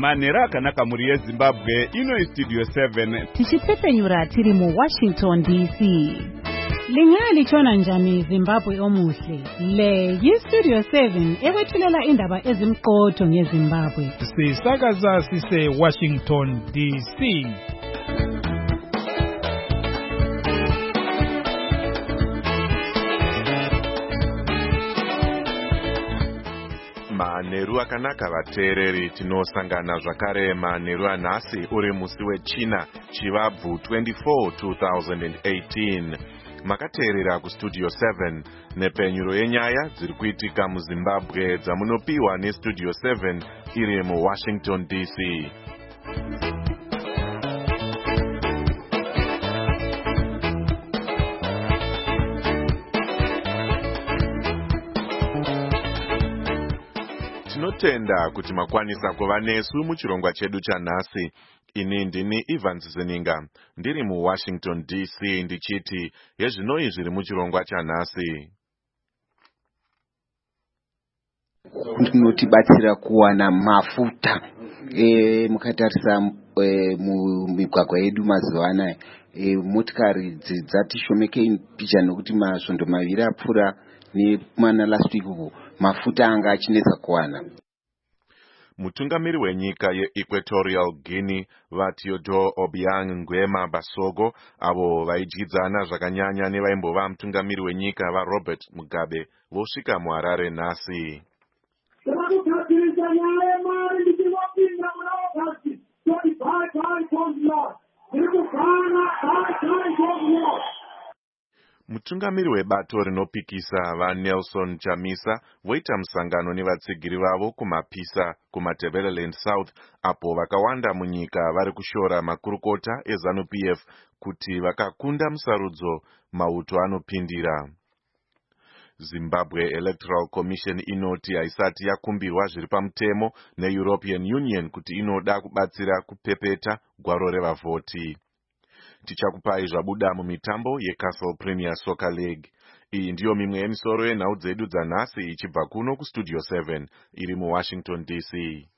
Manheru akanaka muri yeZimbabwe, ino iStudio 7. Tichipfepenyura tiri muWashington DC. Lingalitshona njani Zimbabwe omuhle? Le yiStudio 7 ekwethulela indaba ezimqotho ngeZimbabwe. Sisakaza sise Washington DC. Manheru akanaka vateereri, tinosangana zvakare manheru anhasi uri musi weChina Chivabvu 24 2018. Makateerera kuStudio 7 nepenyuro yenyaya dziri kuitika muZimbabwe dzamunopiwa neStudio 7 iri muWashington DC. Tinotenda kuti makwanisa kuva nesu muchirongwa chedu chanhasi. Ini ndini Ivan Zizeninga, ndiri muWashington DC ndichiti yezvinoi zviri muchirongwa chanhasi. Kunotibatsira kuwana mafuta mukatarisa mumigwagwa yedu mazuva anaya, motikari dzatishomekei picha nokuti masvondo maviri apfuura nemana last week uku mafuta anga achinetsa kuwana. Mutungamiri wenyika yeEquatorial Guinea vaTeodore Obiang Nguema Basogo avo vaidyidzana zvakanyanya nevaimbova mutungamiri wenyika vaRobert Mugabe vosvika muHarare nhasi. Mutungamiri webato rinopikisa vaNelson Chamisa voita musangano nevatsigiri vavo kumapisa kuMatabeleland South, apo vakawanda munyika vari kushora makurukota eZANU-PF kuti vakakunda musarudzo mauto anopindira. Zimbabwe Electoral Commission inoti haisati yakumbirwa zviri pamutemo neEuropean Union kuti inoda kubatsira kupepeta gwaro revavhoti. Tichakupai zvabuda mumitambo yeCastle Premier Soccer League. Iyi ndiyo mimwe yemisoro yenhau dzedu dzanhasi ichibva kuno kuStudio 7 iri muWashington DC.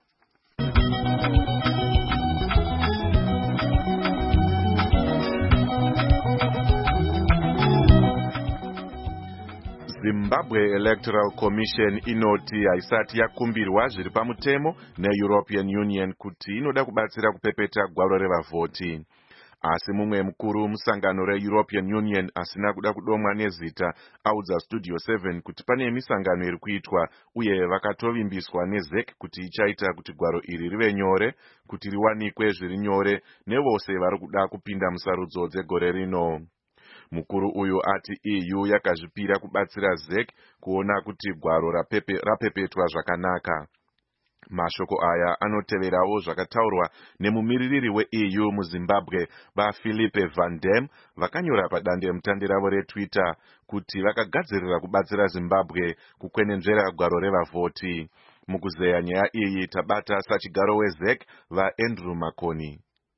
Zimbabwe Electoral Commission inoti haisati yakumbirwa zviri pamutemo neEuropean Union kuti inoda kubatsira kupepeta gwaro revavhoti. Asi mumwe mukuru musangano reEuropean Union asina kuda kudomwa nezita audza Studio 7 kuti pane misangano iri kuitwa uye vakatovimbiswa neZEC kuti ichaita kuti gwaro iri rive nyore, kuti riwanikwe zviri nyore nevose vari kuda kupinda musarudzo dzegore rino. Mukuru uyu ati EU yakazvipira kubatsira ZEC kuona kuti gwaro rapepetwa zvakanaka. Mashoko aya anoteverawo zvakataurwa nemumiririri weEU muZimbabwe vaPhilippe Van Dam vakanyora padandemutande ravo reTwitter kuti vakagadzirira kubatsira Zimbabwe kukwenenzvera gwaro revavhoti. Mukuzeya nyaya iyi tabata sachigaro weZEC vaAndrew Makoni.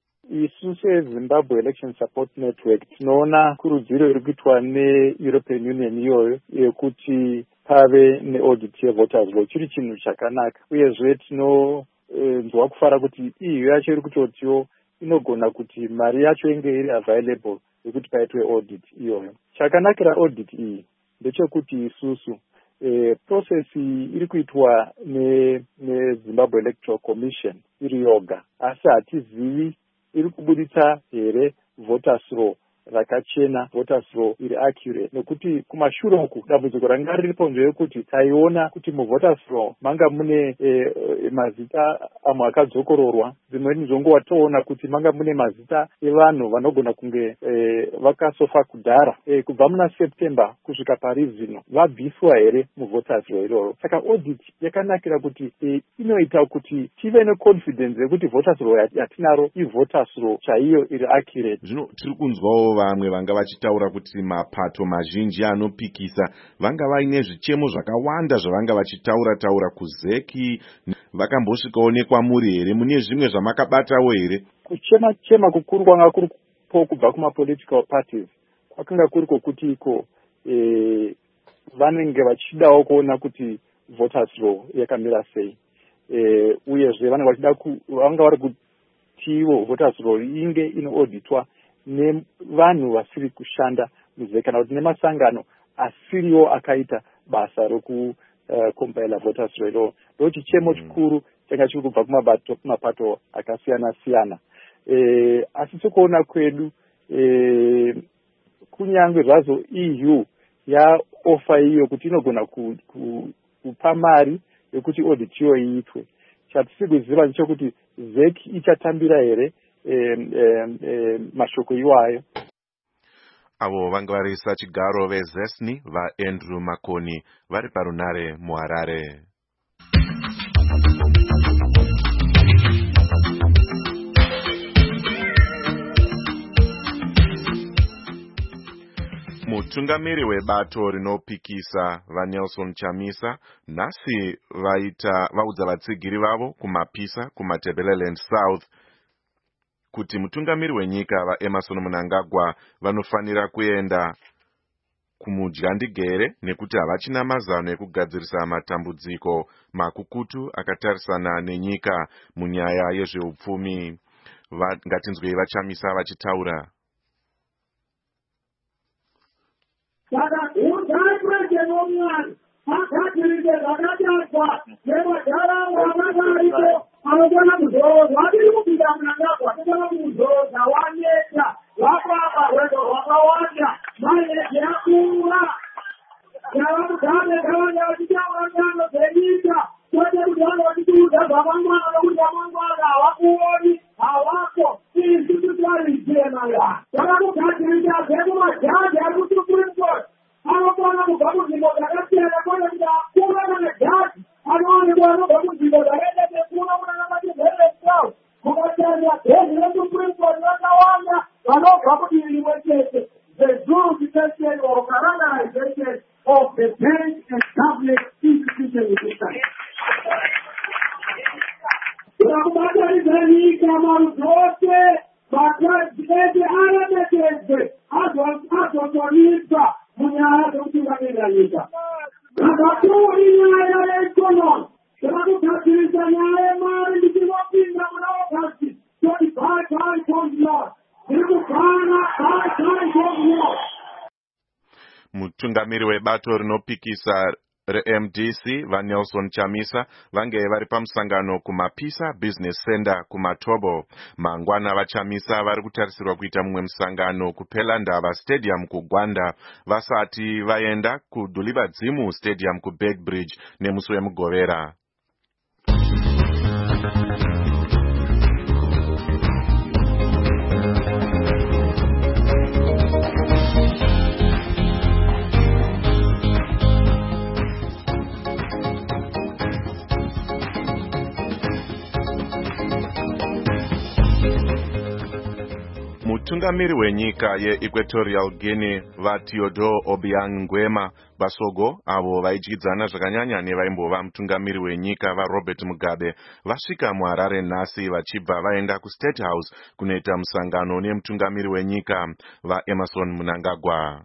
Isu seZimbabwe Election Support Network tinoona kurudziro iri kuitwa neEuropean Union iyoyo yekuti pave neaudit yevoters law chiri chinhu chakanaka, uyezve tinonzwa kufara kuti EU yacho iri kutotiwo inogona kuti mari yacho inge iri available yekuti paitwe audit iyoyo. Chakanakira audit iyi ndechekuti isusu process iri kuitwa neZimbabwe Electoral Commission iri yoga, asi hatizivi iri kubuditsa here voters law rakachena, voters law iri accurate, nekuti kumashure uku dambudziko ranga riripo ndeyekuti taiona kuti muvoters law manga mune mazita amwe akadzokororwa, dzimweni zonguva toona kuti manga mune mazita evanhu vanogona kunge vakasofa kudhara kubva muna September kusvika pari zvino vabviswa here muvoters law iroro. Saka audit yakanakira kuti inoita kuti tive neconfidence yekuti voters law yatinaro ivoters law chaiyo iri accurate. Zvino tiri kunzwawo vamwe vanga vachitaura kuti mapato mazhinji anopikisa vanga vaine zvichemo zvakawanda zvavanga vachitaura kuZEC. Vakambosvikawo nekwamuri here? Mune zvimwe zvamakabatawo here? Kuchema kukuru kwanga kuri kubva kuma-political parties kwakanga kuri kokuti iko vanenge vachidawo kuona kuti voters law yakamira sei. uyezve vanga vari kutiwo voters roll inge inoauditwa nevanhu vasiri kushanda muzve kana kuti nemasangano asiriwo akaita basa rokucompila voters roll. Ndo chichemo chikuru changa chiri kubva kumapato akasiyana siyana. Asi sokuona kwedu kunyangwe zvazo EU yaofa iyo kuti inogona kupa mari yekuti audit iyo iitwe. Chatisi kuziva ndechekuti ZEC ichatambira here mashoko iwayo. Avo vanga vari sachigaro vezesni vaAndrew Makoni vari parunare muHarare. Mutungamiri webato rinopikisa vaNelson Chamisa nhasi vaudza vatsigiri vavo kumapisa kuMatabeleland South kuti mutungamiri wenyika vaEmmerson Mnangagwa vanofanira kuenda kumudyandigere nekuti havachina mazano ekugadzirisa matambudziko makukutu akatarisana nenyika munyaya yezveupfumi. Ngatinzwei vaChamisa vachitaura. Anogona kuzoza vakiri kupinda Mnangagwa anogona kuzoza waneta vakapa rwendo rwakawanda maenezi akura yavakugame kavanga vachitaura ngano dzenyika kwete kuti vanhu vachitiudza zvamangwana nokuti vamangwana havakuoni havako institutarizenaya vakakugadzirisa zvekumajaji ari kusupreme court anokona kubva kunzvimbo dzakasiyana kwete kuti akura kana jaji anoonekwa anobva kunzvimbo dzakaita sekuno munanamatezeresa mukatarira bhezi resupreme court vakawanda vanobva kudii rimwe chete. The jurisdiction or characterization of the bank and public institution in this country. Kubataridza nyika marudzi makadzidete aremekedze azotoniswa munyaya dzekutungamirira nyika. Vakatuwa inyaya yeikonomi zvakugadzirisa nyaya yemari ndichinopinda muna wakati toti bye konzilot zviri kubvana bye konzilot. Mutungamiri webato rinopikisa reMDC vaNelson Chamisa vange vari pamusangano kumapisa Business Center kuMatobo. Mangwana vaChamisa vari kutarisirwa kuita mumwe musangano kuPelandava Stadium kuGwanda vasati vaenda kuDulivadzimu Stadium kuBegbridge nemusi weMugovera. Mutungamiri wenyika yeEquatorial Guinea vaTeodore Obiang Nguema Basogo avo vaidyidzana zvakanyanya nevaimbova mutungamiri wenyika vaRobert Mugabe vasvika muHarare nhasi vachibva vaenda kuState House kunoita musangano nemutungamiri wenyika vaEmmerson Mnangagwa.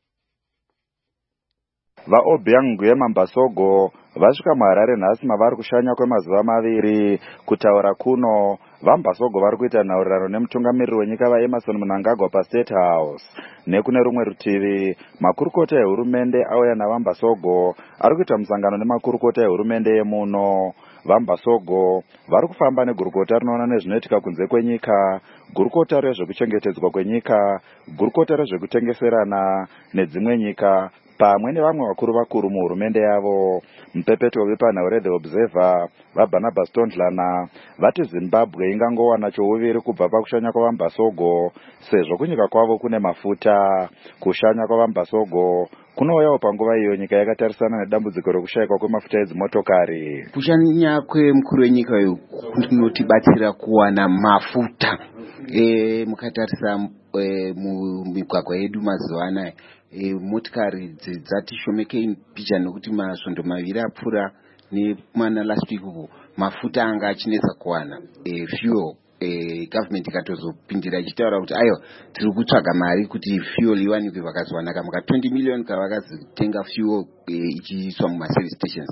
VaObiang Nguema Basogo vasvika muHarare nhasi mavari kushanya kwemazuva maviri. Kutaura kuno vaMbasogo vari kuita nhaurirano nemutungamiriri wenyika vaEmmerson Mnangagwa paState House. Nekune rumwe rutivi makurukota ehurumende auya navaMbasogo ari kuita musangano nemakurukota ehurumende yemuno. VaMbasogo vari kufamba negurukota rinoona nezvinoitika kunze kwenyika, gurukota rezvekuchengetedzwa kwenyika, gurukota rezvekutengeserana nedzimwe nyika pamwe nevamwe vakuru muhurumende yavo. Mupepeto wepanhau The Observer vaBarnabas Tondlana vati Zimbabwe ingangowana chouviri kubva pakushanya kwavaMbasogo sezvo kunyika kwavo kune mafuta. Kushanya kwavaMbasogo kunouyawo panguva iyo nyika yakatarisana nedambudziko rekushayikwa kwemafuta edzimotokari. Kushanya kwemukuru wenyika uyu kunotibatsira kuwana mafuta. Mukatarisa mumigwagwa yedu mazuva anaya motikari dzatishomekei picha nokuti masvondo maviri apfuura nemana last week uko mafuta anga achinetsa kuwana fuel. Government ikatozopindira ichitaura kuti ayo tiri kutsvaga mari kuti fuel iwanikwe vakazwanaka muka 20 million kavakazitenga fuel ichiiswa mumaservice stations.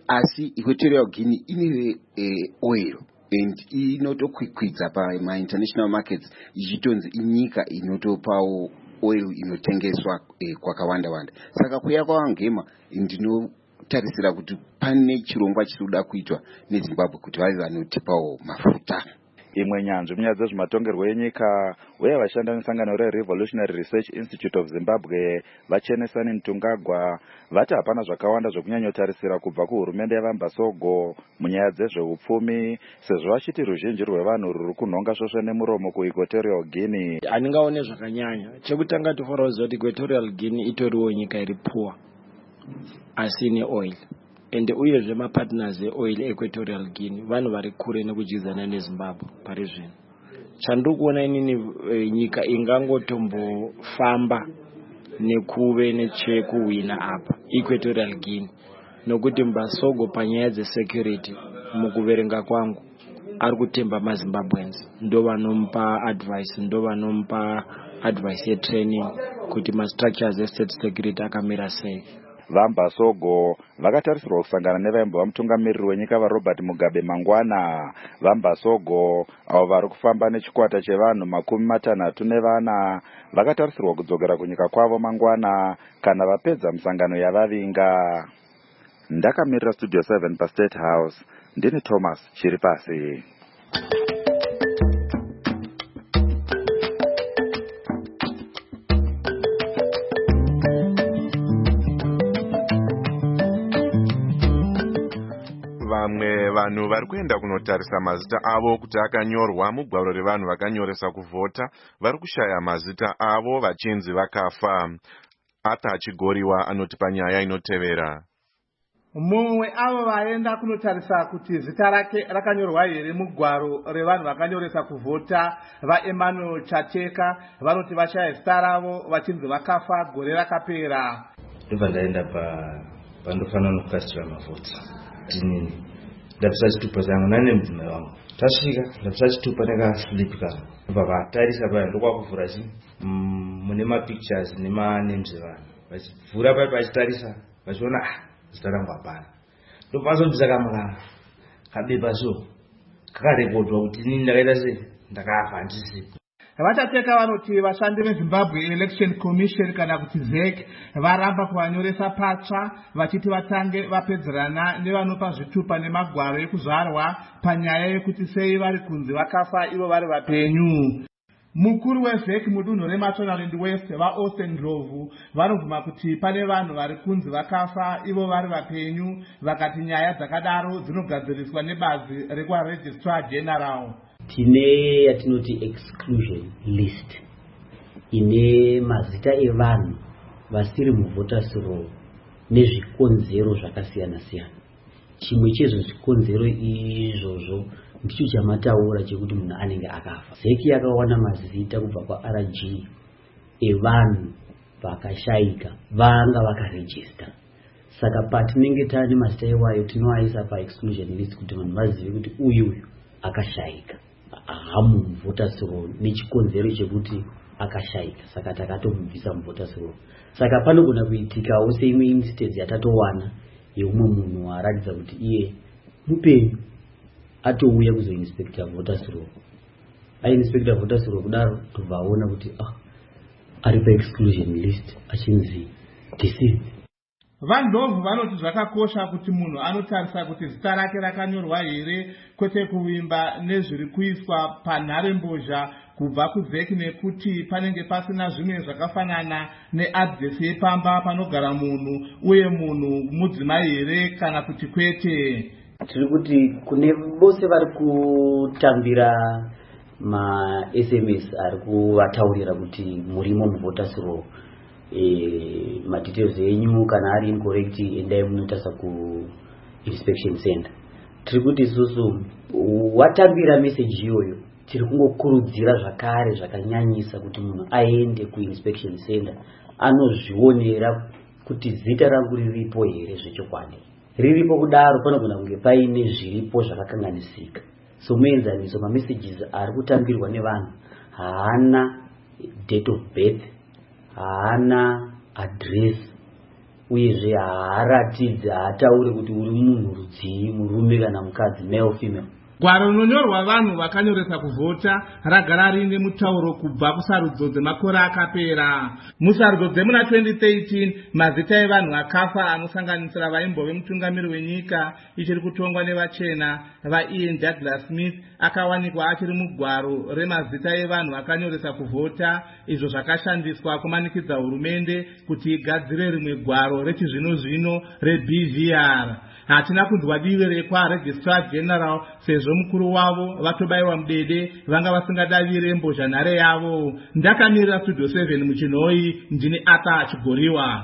asi Equatorial Guinea ine oil and inotokwikwidza pama-international markets ichitonzi inyika inotopawo oil inotengeswa kwakawanda wanda. Saka kuya kwavangema ndinotarisira kuti pane chirongwa chirikuda kuitwa neZimbabwe kuti vave vanotipawo mafuta. Imwe nyanzvi munyaya dzezvematongerwo enyika uye vashanda nesangano reRevolutionary Research Institute of Zimbabwe vaChenesani Mtungagwa vati hapana zvakawanda zvokunyanyotarisira kubva kuhurumende yaVambasogo munyaya dzezveupfumi sezvo vachiti ruzhinji rwevanhu ruri kunhonga svosve nemuromo kuEquatorial Guinea. Handingaone zvakanyanya. Chekutanga tofanira kuziva kuti Equatorial Guinea itoriwo nyika iri poor asi ine oil. And uyezve mapartners eoil Equatorial Guinea vanhu vari kure nekujidzana neZimbabwe pari zvino. Chandiri kuona inini nyika ingangotombofamba nekuve nechekuwina apa Equatorial Guinea nokuti Mbasogo panyaya dzesecurity mukuverenga kwangu ari kutemba maZimbabweans ndo vanomupa advice yetraining kuti mastructures estate security akamira sei. VaMbasogo vakatarisirwa kusangana nevaimbo vamutungamiriri wenyika vaRobert Mugabe mangwana. VaMbasogo avo vari kufamba nechikwata chevanhu 64 vakatarisirwa kudzokera kunyika kwavo mangwana kana vapedza musangano yavavinga. Ndakamirira Studio 7 paState House, ndini Thomas Chiripasi. Vamwe vanhu vari kuenda kunotarisa mazita avo kuti akanyorwa mugwaro revanhu vakanyoresa kuvhota vari kushaya mazita avo vachinzi vakafa. Arthur Chigoriwa anoti panyaya inotevera. Mumwe avo vaenda kunotarisa kuti zita rake rakanyorwa here mugwaro revanhu vakanyoresa kuvhota vaEmmanuel Chateka vanoti vashaya zita ravo vachinzi vakafa gore rakapera. Ndobva ndaenda pandofanira kukasira mavhota. Tinini ndapisa chitupa changu nane mudzimai wangu tasvika ndapisa chitupa ndakaslipika ndobva vatarisa paya ndokwakuvhura chi mune mapictures nemanames evanhu vachivhura paya vachitarisa vachiona zita rangu hapana ndobva vazondisaka kabepa so kakarekodwa kuti inini ndakaita sei ndakafa handisipo. Vachateka vanoti vashandi veZimbabwe Election Commission kana kuti ZEC varamba kuvanyoresa patsva vachiti vatange vapedzerana nevanopa zvitupa nemagwaro ekuzvarwa panyaya yekuti sei vari kunzi vakafa ivo vari vapenyu. Mukuru weZEC mudunhu reMashonaland West vaAustin Ndlovu vanobvuma kuti pane vanhu vari kunzi vakafa ivo vari vapenyu vakati nyaya dzakadaro dzinogadziriswa nebazi rekwaRegistrar General. Tine yatinoti exclusion list ine mazita evanhu vasiri muvoters roll nezvikonzero zvakasiyana siyana. Chimwe chezvo zvikonzero izvozvo ndicho chamataura chekuti munhu anenge akafa. ZEC yakawana mazita kubva kwaRG evanhu vakashayika vanga vakarejista. Saka patinenge tane mazita iwayo tinoaisa paexclusion list kuti vanhu vazive kuti uyu akashayika. Hamu mvoters roll nechikonzero chekuti akashayika saka takatomubvisa mvoters roll. Saka panogona kuitikawo seimwe instance yatatowana yeumwe munhu aratidza kuti iye mupenyu atouya kuzoinspecta voters roll. Ainspecta voters roll kudaro tobvaona kuti ari paexclusion list achinzi deceased. VaNdlovu vanoti zvakakosha kuti munhu anotarisa kuti zita rake rakanyorwa here kwete kuvimba nezviri kuiswa panharembozha kubva kuZEC nekuti panenge pasina zvimwe zvakafanana neadresi yepamba panogara munhu uye munhu mudzimai here kana kuti kwete. Tiri kuti kune vose vari kutambira ma-SMS ari kuvataurira kuti murimo muvoters roll madetails enyu kana ari incorrect endai munotarisa ku-inspection center. Tiri kuti isusu watambira message iyoyo tiri kungokurudzira zvakare zvakanyanyisa kuti munhu aende ku-inspection center anozvionera kuti zita rangu riripo here zvechokwadi. Riripo kudaro panogona kunge paine zviripo zvakakanganisika. So muenzaniso mamessages ari kutambirwa nevanhu haana date of birth, haana address, uyezve haaratidzi haatauri kuti uri munhu rudzii, murume kana mukadzi, male female. Gwaro rinonyorwa vanhu vakanyoresa kuvhota ragara rine mutauro kubva kusarudzo dzemakore akapera. Musarudzo dzemuna 2013 mazita evanhu akafa anosanganisira vaimbove mutungamiri wenyika ichiri kutongwa nevachena vaIan Douglas Smith akawanikwa achiri mugwaro remazita evanhu vakanyoresa kuvhota, izvo zvakashandiswa kumanikidza hurumende kuti igadzire rimwe gwaro rechizvino-zvino reBVR. Hatina kunzwa divi rekwaRegistrar General sezvo mukuru wavo vatobayiwa mudede vanga vasingadavire mbozhanhare yavo. Ndakamirira Studio 7 muchinhoi, ndini Arthur Chigoriwa.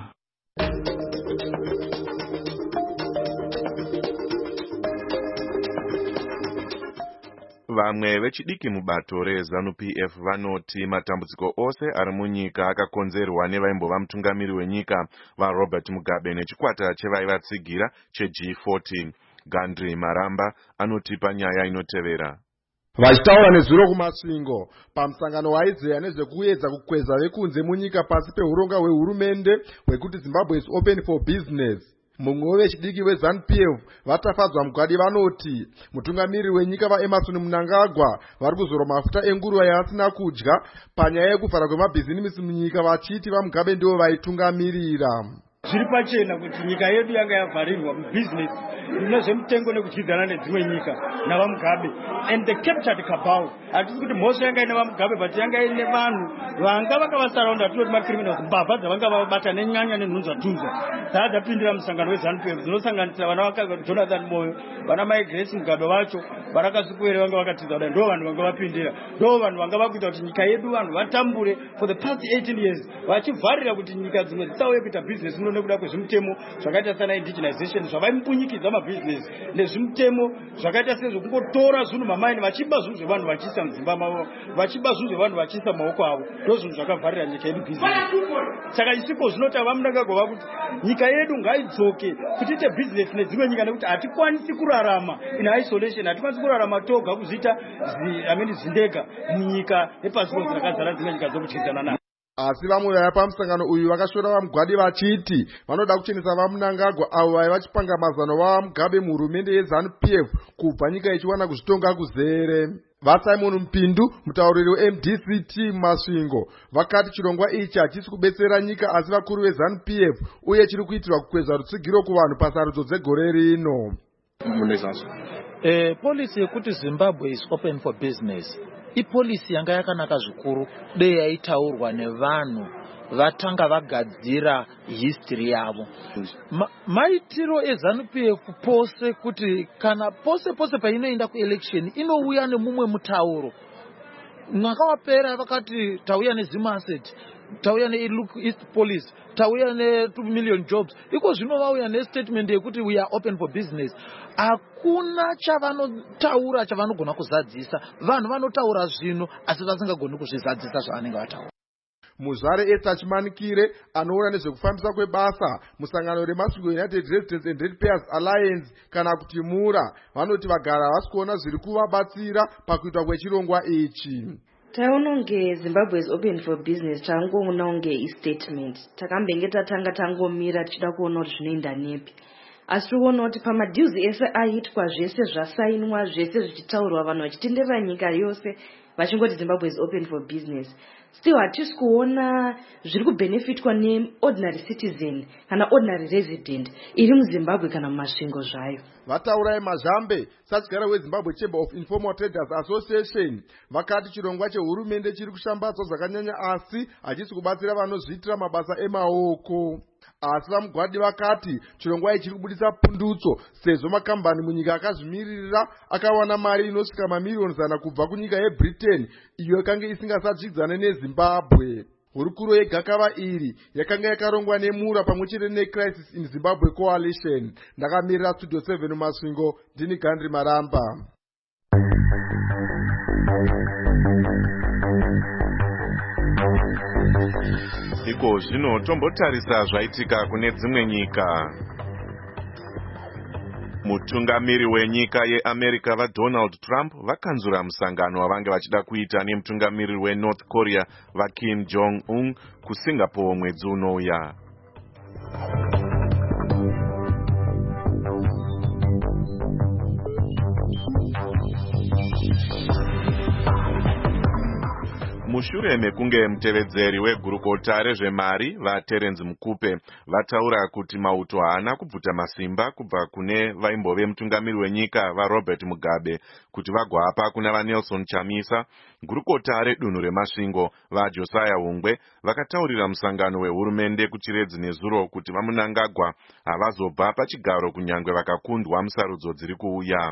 Vamwe vechidiki mubato reZANU-PF vanoti matambudziko ose ari munyika akakonzerwa nevaimbova mutungamiri wenyika vaRobert Mugabe nechikwata chevaivatsigira cheG14. Gandhi Maramba anoti panyaya inotevera. Vachitaura nezuro kumasvingo pamusangano waidzeya nezvekuedza kukweza vekunze munyika pasi peuronga hwehurumende hwekuti Zimbabwe is open for business. Mumwe wechidiki weZANU-PF vatafadzwa mugwadi vanoti mutungamiri wenyika vaEmmerson Mnangagwa vari kuzora mafuta enguruva yaasina kudya panyaya yekuvhara kwemabhizinisi munyika, vachiti vaMugabe ndivo vaitungamirira. Zviri pachena kuti nyika yedu yanga yavharirwa mubizinesi nezvemutengo nekudyidzana nedzimwe nyika navaMugabe, and the captured cabal. Hatisi kuti mhosva yanga ine vaMugabe, but yanga ine vanhu vanga vakavasaraunda, tinoti macriminals, mbavha dzavanga vabata nenyanya nenhunzva-tunzva dzadzapindira musangano weZANU-PF dzinosanganisira vana Jonathan Moyo, vana Mai Grace Mugabe vacho, varakasikuere vanga vakatidza kudai ndo vanhu vanga vapindira, ndo vanhu vanga vakuita kuti nyika yedu vanhu vatambure for the past 18 years vachivharira kuti nyika dzimwe dzisauye kuita business nekuda kwezvimutemo zvakaita sana indigenization zvavaimbunyikidza mabhizinesi nezvimutemo zvakaita sezvokungotora zvinhu mamaini vachiba zvinhu zvevanhu vachiisa mudzimba mavo, vachiba zvinhu zvevanhu vachiisa mumaoko avo, ndo zvinhu zvakavharira nyika yedu bhizinesi. Saka isipo zvinoti vaMnangagwa kuti nyika yedu ngaidzoke kutiite bhizinesi nedzimwe nyika nekuti hatikwanisi kurarama in isolation, hatikwanisi kurarama toga kuzviita zindega munyika nepasi pose rakazara dzimwe nyika dzokudyidzana nadzo. Asi vamwe vaya pamusangano uyu vakashora vaMugwadi vachiti vanoda kuchenesa vaMnangagwa avo vaiva vachipanga mazano vaMugabe muhurumende yeZANU-PF kubva nyika ichiwana kuzvitonga kuzere. VaSimon Mpindu, mutauriri weMDCT mumasvingo, vakati chirongwa ichi hachisi kubetsera nyika asi vakuru veZANU-PF uye chiri kuitirwa kukweza rutsigiro kuvanhu pasarudzo dzegore rino. Policy yekuti Zimbabwe is open for business ipolisi yanga yakanaka zvikuru dei yaitaurwa nevanhu vatanga vagadzira history yavo. Maitiro eZANU-PF pose kuti kana pose painoenda kuelection inouya nemumwe mutauro. Mwaka wapera vakati tauya neZimaset, tauya neLook East Police, tauya ne2 million jobs. Iko zvino vauya nestatement yekuti we are open for business. Hakuna chavanotaura chavanogona kuzadzisa. Vanhu vanotaura zvino asi vasingagoni kuzvizadzisa zvavanenge vataura. Muzvare Etachimanikire anoona nezvekufambisa kwebasa musangano remasvingo United Residents and Ratepayers Alliance kana kuti MURA vanoti vagara vasikuona zviri kuvabatsira pakuitwa kwechirongwa ichi. Taunonge Zimbabwe is open for business tangoona unge istatement takambenge tatanga tangomira tichida kuona kuti zvinoenda nepi. Asi tikuona kuti pamadeals ese aitwa zvese zvasainwa zvese zvichitaurwa vanhu vachitenderera nyika yose vachingoti Zimbabwe is open for business. Still hatisi kuona zviri kubenefitwa neordinary citizen kana ordinary resident iri muZimbabwe kana mumasvingo zvayo. Vataurai Mazhambe, satyara weZimbabwe Chamber of Informal Traders Association, vakati chirongwa chehurumende chiri kushambadzwa zvakanyanya asi hachisi kubatsira vanozviitira mabasa emaoko. Asi vaMugwadi vakati chirongwa ichi chiri kubudisa pundutso sezvo makambani munyika akazvimirira akawana mari inosvika mamiliyoni 100 kubva kunyika yeBritain iyo yakanga isingasadzvidzane neZimbabwe. Hurukuro yegakava iri yakanga yakarongwa neMURA pamwechete neCrisis in Zimbabwe Coalition. Ndakamirira Studio 7 mumasvingo, ndini Gandhi Maramba. Iko zvino tombotarisa zvaitika kune dzimwe nyika. Mutungamiri wenyika yeAmerica vaDonald Trump vakanzura musangano wavange vachida kuita nemutungamiri weNorth Korea vaKim Jong-un kuSingapore mwedzi unouya. Mushure mekunge mutevedzeri wegurukota rezvemari vaTerence Mukupe vataura kuti mauto haana kubvuta masimba kubva kune vaimbove mutungamiri wenyika vaRobert Mugabe kuti vagoapa kuna vaNelson Chamisa, gurukota redunhu remasvingo vaJosiah Hungwe vakataurira musangano wehurumende kuChiredzi nezuro kuti vaMunangagwa havazobva pachigaro kunyangwe vakakundwa musarudzo dziri kuuya.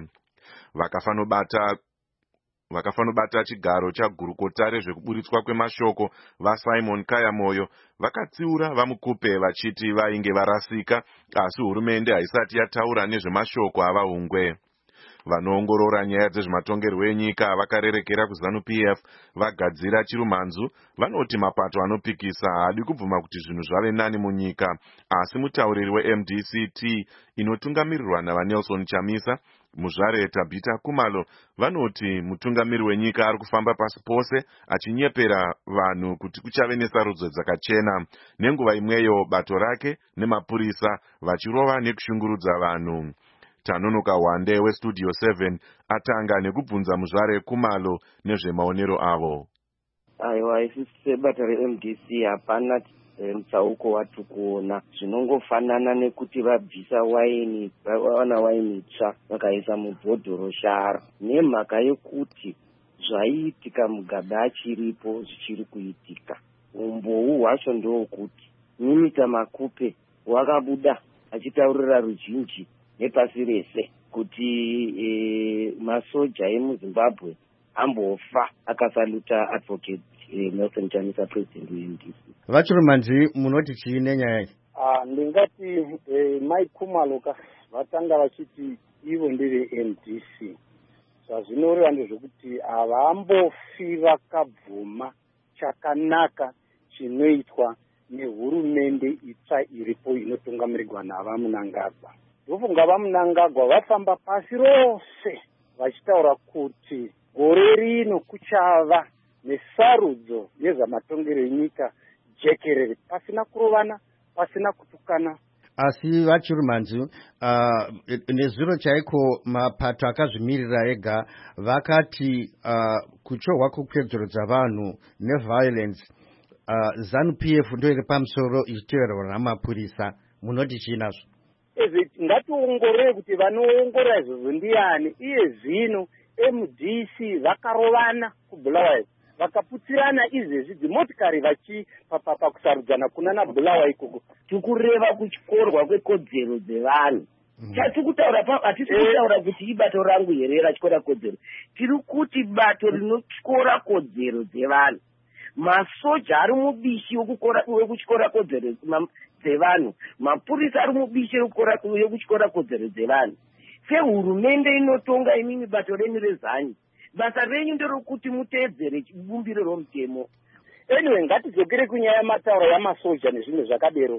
Vakafanobata chigaro chagurukota rezvekuburitswa kwemashoko vaSimon Kayamoyo vakatsiura vaMukupe vachiti vainge varasika, asi hurumende haisati yataura nezvemashoko avaHungwe. Vanoongorora nyaya dzezvematongerwo enyika vakarerekera kuZANU-PF vagadzira chirumhanzu vanoti mapato anopikisa haadi kubvuma kuti zvinhu zvave nani munyika, asi mutauriri weMDC-T inotungamirirwa navaNelson Chamisa, muzvare Tabita Kumalo, vanoti mutungamiri wenyika ari kufamba pasi pose achinyepera vanhu kuti kuchave nesarudzo dzakachena, nenguva imweyo bato rake nemapurisa vachirova nekushungurudza vanhu. Tanonoka Wande weStudio 7 atanga nekubvunza muzvare Kumalo nezvemaonero avo. Aiwa, isusu sebato reMDC hapana mutsauko wati kuona. Zvinongofanana nekuti vabvisa waini, vawana waini itsva vakaisa mubhodhoro shara, nemhaka yekuti zvaiitika Mugabe achiripo zvichiri kuitika. Umbou hwacho ndokuti Nyimita Makupe wakabuda achitaurira ruzhinji nepasi rese kuti masoja emuZimbabwe ambofa, akasaluta advocate Nelson Chamisa, president weMDC. Vachirumanzi munoti chii nenyaya iyi? Ndingati Mai Kumalo vatanga vachiti ivo ndeve MDC. Zvazvinoreva ndezvekuti havambofi vakabvuma chakanaka chinoitwa nehurumende itsva iripo inotungamirirwa navaMunangagwa. Ndofunga vaMunangagwa vafamba pasi rose vachitaura kuti gore rino kuchava nesarudzo yezvamatongero enyika jekerere, pasina kurovana, pasina kutukana. Asi vachirumanzi, nezuro chaiko mapato akazvimirira ega vakati kuchorwa kwokudzorodza vanhu neviolence, ZANU-PF ndo iri pamusoro ichiteverwa namapurisa. Munoti chinazvo? Ngationgorore kuti vanoongorora izvozvo ndiani. Iye zvino MDC vakarovana kuBulawayo, vakaputirana izvezvi dzimotikari pakusarudzana kuna naBulawayo ikoko. Tikureva kuchikorwa kwekodzero dzevanhu. Hatisi kutaura kuti ibato rangu here rachikora kodzero. Tiri kuti bato rinochikora kodzero dzevanhu. Masoja ari mubishi wekuchikora kodzero dzevanhu, mapurisa ari mubishi wekuchikora kodzero dzevanhu. Sehurumende inotonga imimi bato renyu rezanyi, basa renyu nderokuti muteedzere bumbiro romutemo. Anyway, ngatidzokere kunyaya yamatauro yamasoja nezvimwe zvakadero.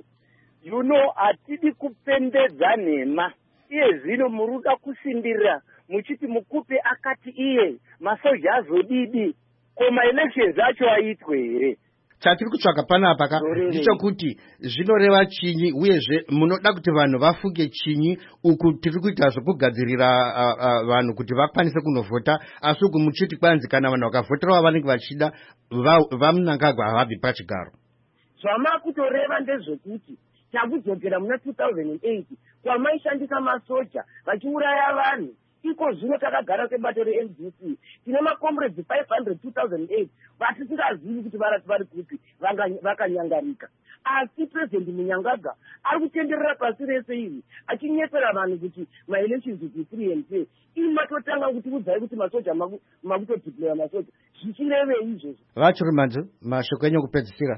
Hatidi kupembedza nhema. Iye zvino muruda kusimbirira muchiti Mukupe akati iye masoja azodidi, koma elections acho aitwe here? Chatiri kutsvaga panapa ndichokuti zvinoreva chinyi, uyezve munoda kuti vanhu vafunge chinyi uku tiri kuita zvokugadzirira vanhu kuti vakwanise kunovhota, asi uku muchiti kwanzi kana vanhu vakavhotera vanenge vachida vaMunangagwa havabvi pachigaro. Zvamakutoreva ndezvekuti takudzokera muna 2008 kwamaishandisa masoja vachiuraya vanhu. Iko zvino takagara sebato reMDC tine makomrades 500 2008 vatisingazivi kuti vari kupi, vakanyangarika. Asi President Munangagwa ari kutenderera pasi rese izvi achinyepera vanhu kuti maelections kuti free and fair. Imatotanga kuti udzai kuti masoja makutodeploya masoja. Zvichirevei izvozvo? Vachirumanzi, mashoko enyu kupedzisira.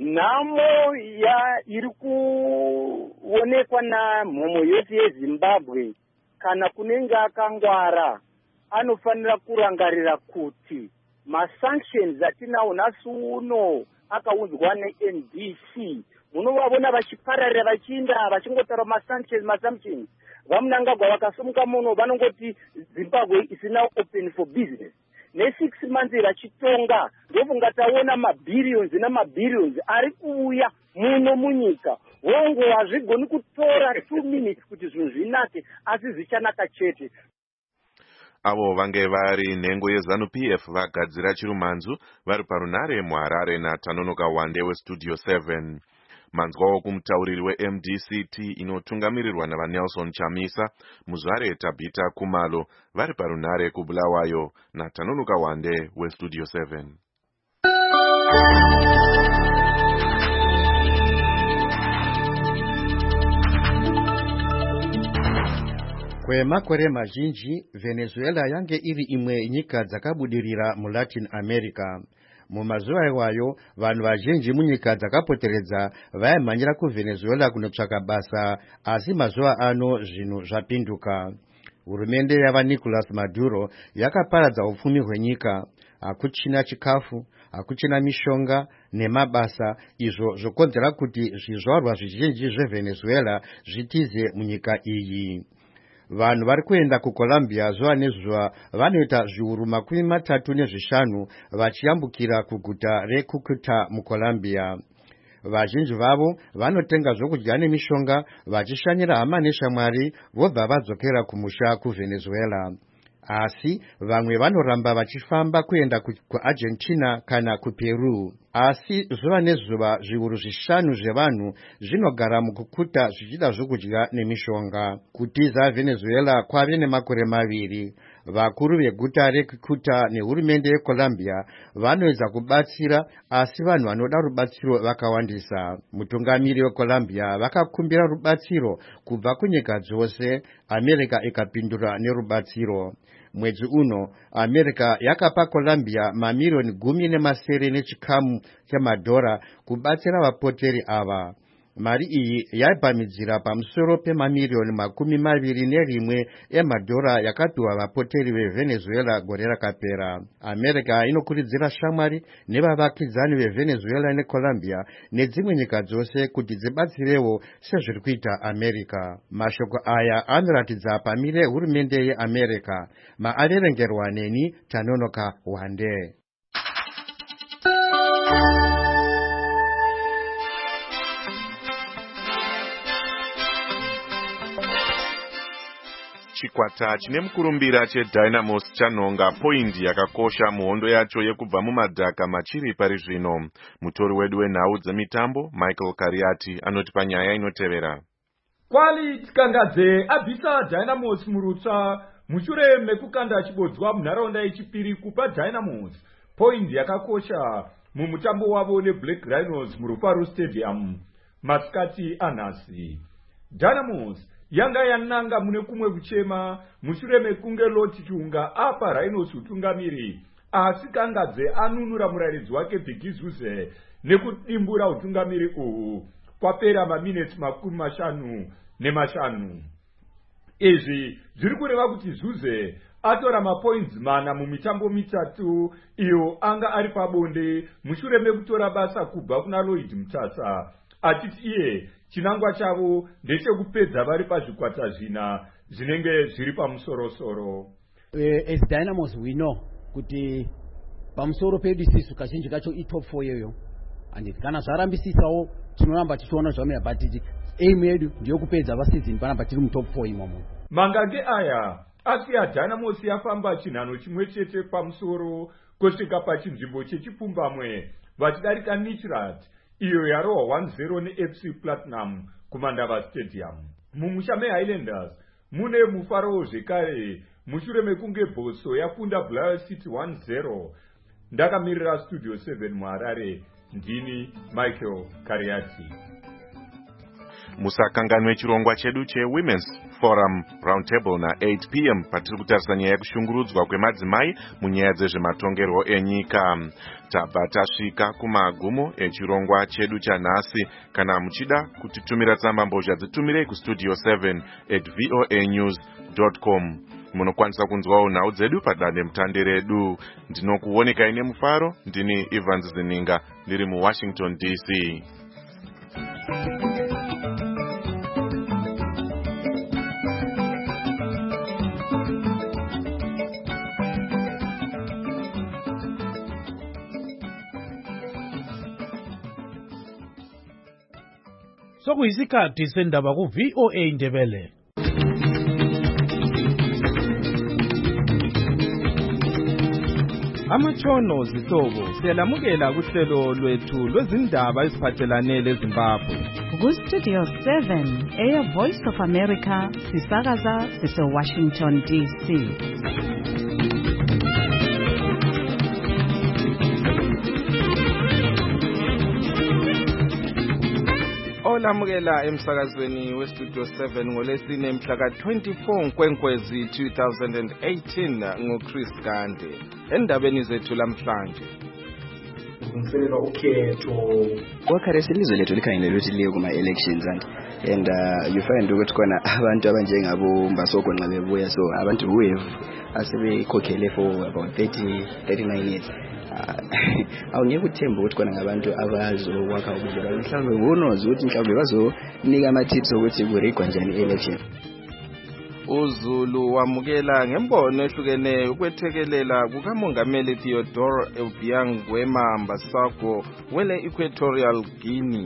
Nhamo iri kuonekwa namhomo yose yeZimbabwe, kana kunenge akangwara anofanira kurangarira kuti masanctions atinawo nhasi uno akaunzwa neMDC, munovavona vachipararira vachiinda vachingotaura masanctions. VaMunangagwa vakasumuka muno vanongoti Zimbabwe is now open for business. Ne6 months vachitonga ndofunga taona mabhiriyonzi namabhiriyonzi ari kuuya muno munyika. Hongo hazvigoni kutora 2 minutes kuti zvinhu zvinake, asi zvichanaka chete. avo vange vari nhengo yeZANU-PF vagadzira chirumanzu vari parunare muHarare naTanonoka Wande weStudio 7. Manzwawo kumutauriri weMDCT inotungamirirwa navaNelson Chamisa, muzvare Tabita Kumalo vari parunare kuBulawayo naTanonoka Wande weStudio 7. Kwemakore mazhinji Venezuela yange iri imwe nyika dzakabudirira muLatin America. Mumazuva iwayo vanhu vazhinji munyika dzakapoteredza vaimhanyira kuVenezuela kunotsvaka basa, asi mazuva ano zvinhu zvapinduka. Hurumende yava Nicolas Maduro yakaparadza upfumi hwenyika. Hakuchina chikafu, hakuchina mishonga nemabasa, izvo zvokonzera kuti zvizvarwa zvizhinji zveVenezuela zvitize munyika iyi. Vanhu vari kuenda kuColombia zuva nezuva vanoita zviuru 35 vachiyambukira kuguta reCúcuta muColombia. Vazhinji vavo vanotenga zvokudya nemishonga vachishanyira hama neshamwari vobva vadzokera kumusha kuVenezuela. Asi vamwe vanoramba vachifamba kuenda kuArgentina kana kuPeru. Asi zuva nezuva zviuru 5 zvevanhu zvinogara muCúcuta zvichida zvokudya nemishonga. Kutiza Venezuela kwave nemakore 2. Vakuru veguta reCúcuta nehurumende yeColombia vanoedza kubatsira, asi vanhu vanoda rubatsiro vakawandisa. Mutungamiri weColombia vakakumbira rubatsiro kubva kunyika dzose, America ikapindura nerubatsiro. Mwedzi uno America yakapa Colombia mamirioni 10.7 $10 kubatsira vapoteri ava. Mari iyi yaipamidzira pamusoro pemamirioni $21 yakapiwa vapoteri veVenezuela gore rakapera. America inokurudzira shamwari nevavakidzani veVenezuela neColombia nedzimwe nyika dzose kuti dzibatsirewo sezviri kuita America. Mashoko aya anoratidza pamire hurumende yeAmerica. Maaverengerwa neni Tanonoka Wande. Chikwata chine mukurumbira cheDynamos chanhonga poindi yakakosha muhondo yacho yekubva mumadhaka machiri pari zvino. Mutori wedu wenhau dzemitambo Michael Kariati anoti panyaya inotevera. Quality Kangadze abvisa Dynamos murutsva mushure mekukanda chibodzwa munharaunda yechipiri kupa Dynamos poindi yakakosha mumutambo wavo neBlack Rhinos muRufaro Stadium masikati anhasi. Dynamos yanga yananga mune kumwe kuchema mushure mekunge Loti Chunga apa Rhinos utungamiri, asi Kangadze anunura muraridzi wake Bheki Zuze nekudimbura utungamiri uhu kwapera maminitsi 55. Izvi zviri kureva kuti Zuze atora mapoints 4 mumitambo 3 iyo anga ari pabonde mushure mekutora basa kubva kuna Lloyd Mutasa, achiti iye chinangwa chavo ndechekupedza vari pazvikwata zvina zvinenge zviri pamusorosoro. As Dynamos we know kuti pamusoro pedu isisu kazhinji kacho i-top 4 yoyo, and kana zvarambisisawo tinoramba tichiona zvamira, but aim yedu ndiyo kupedza vasizini panapa tiri mutop 4 imomo. Mangange aya asiya Dynamos yafamba chinhano chimwe chete pamusoro kusvika pachinzvimbo chechipfumbamwe vachidarika Nichirat iyo yarohwa 1-0 neFC Platinum kuMandava Stadium. Mumusha meHighlanders mune mufaro zvekare mushure mekunge Boso yakunda Bulawayo City 1-0. Ndakamirira Studio 7 muHarare, ndini Michael Kariati. Musakanganwe chirongwa chedu cheWomen's Forum Roundtable na 8 p.m. patiri kutarisa nyaya yekushungurudzwa kwemadzimai munyaya dzezvematongerwo enyika. Tabva tasvika kumagumo echirongwa chedu chanhasi. Kana muchida kutitumira tsamba mbozha dzitumirei kustudio 7@voanews.com. Munokwanisa kunzwawo nhau dzedu padande mutande redu. Ndinokuonekai nemufaro, ndini Evans Zininga, ndiri muWashington DC. Sokuyisikhathi sendaba ku VOA Ndebele. Amatshono zihlobo siyalamukela kuhlelo lwethu lwezindaba eziphathelane leZimbabwe. Ku-Studio 7 Air Voice of America sisakaza sise-Washington DC. Olamukela emsakazweni weStudio 7 ngolesine mhla ka-24 Nkwenkwezi 2018 nguChris Gande. Endabeni zethu lamhlanje. Umfelelo ukhetho. Wakharesi ilizwe lethu likhangelelwe ukuthi liye kuma-elections and you find ukuthi khona abantu abanjengabo Mbasoko nxa bebuya, so abantu who have asebekhokhele for about 39 years. Awungeke uthembe ukuthi khona ngabantu abazokwakha ubudlelwano. Mhlawumbe ngonozi ukuthi mhlawumbe bazonika ama-tips ukuthi kuregwa njani i-election. uZulu wamukela ngembono ehlukeneyo ukwethekelela kukamongameli Theodore Obiang Nguema Mbasogo wele Equatorial Guinea.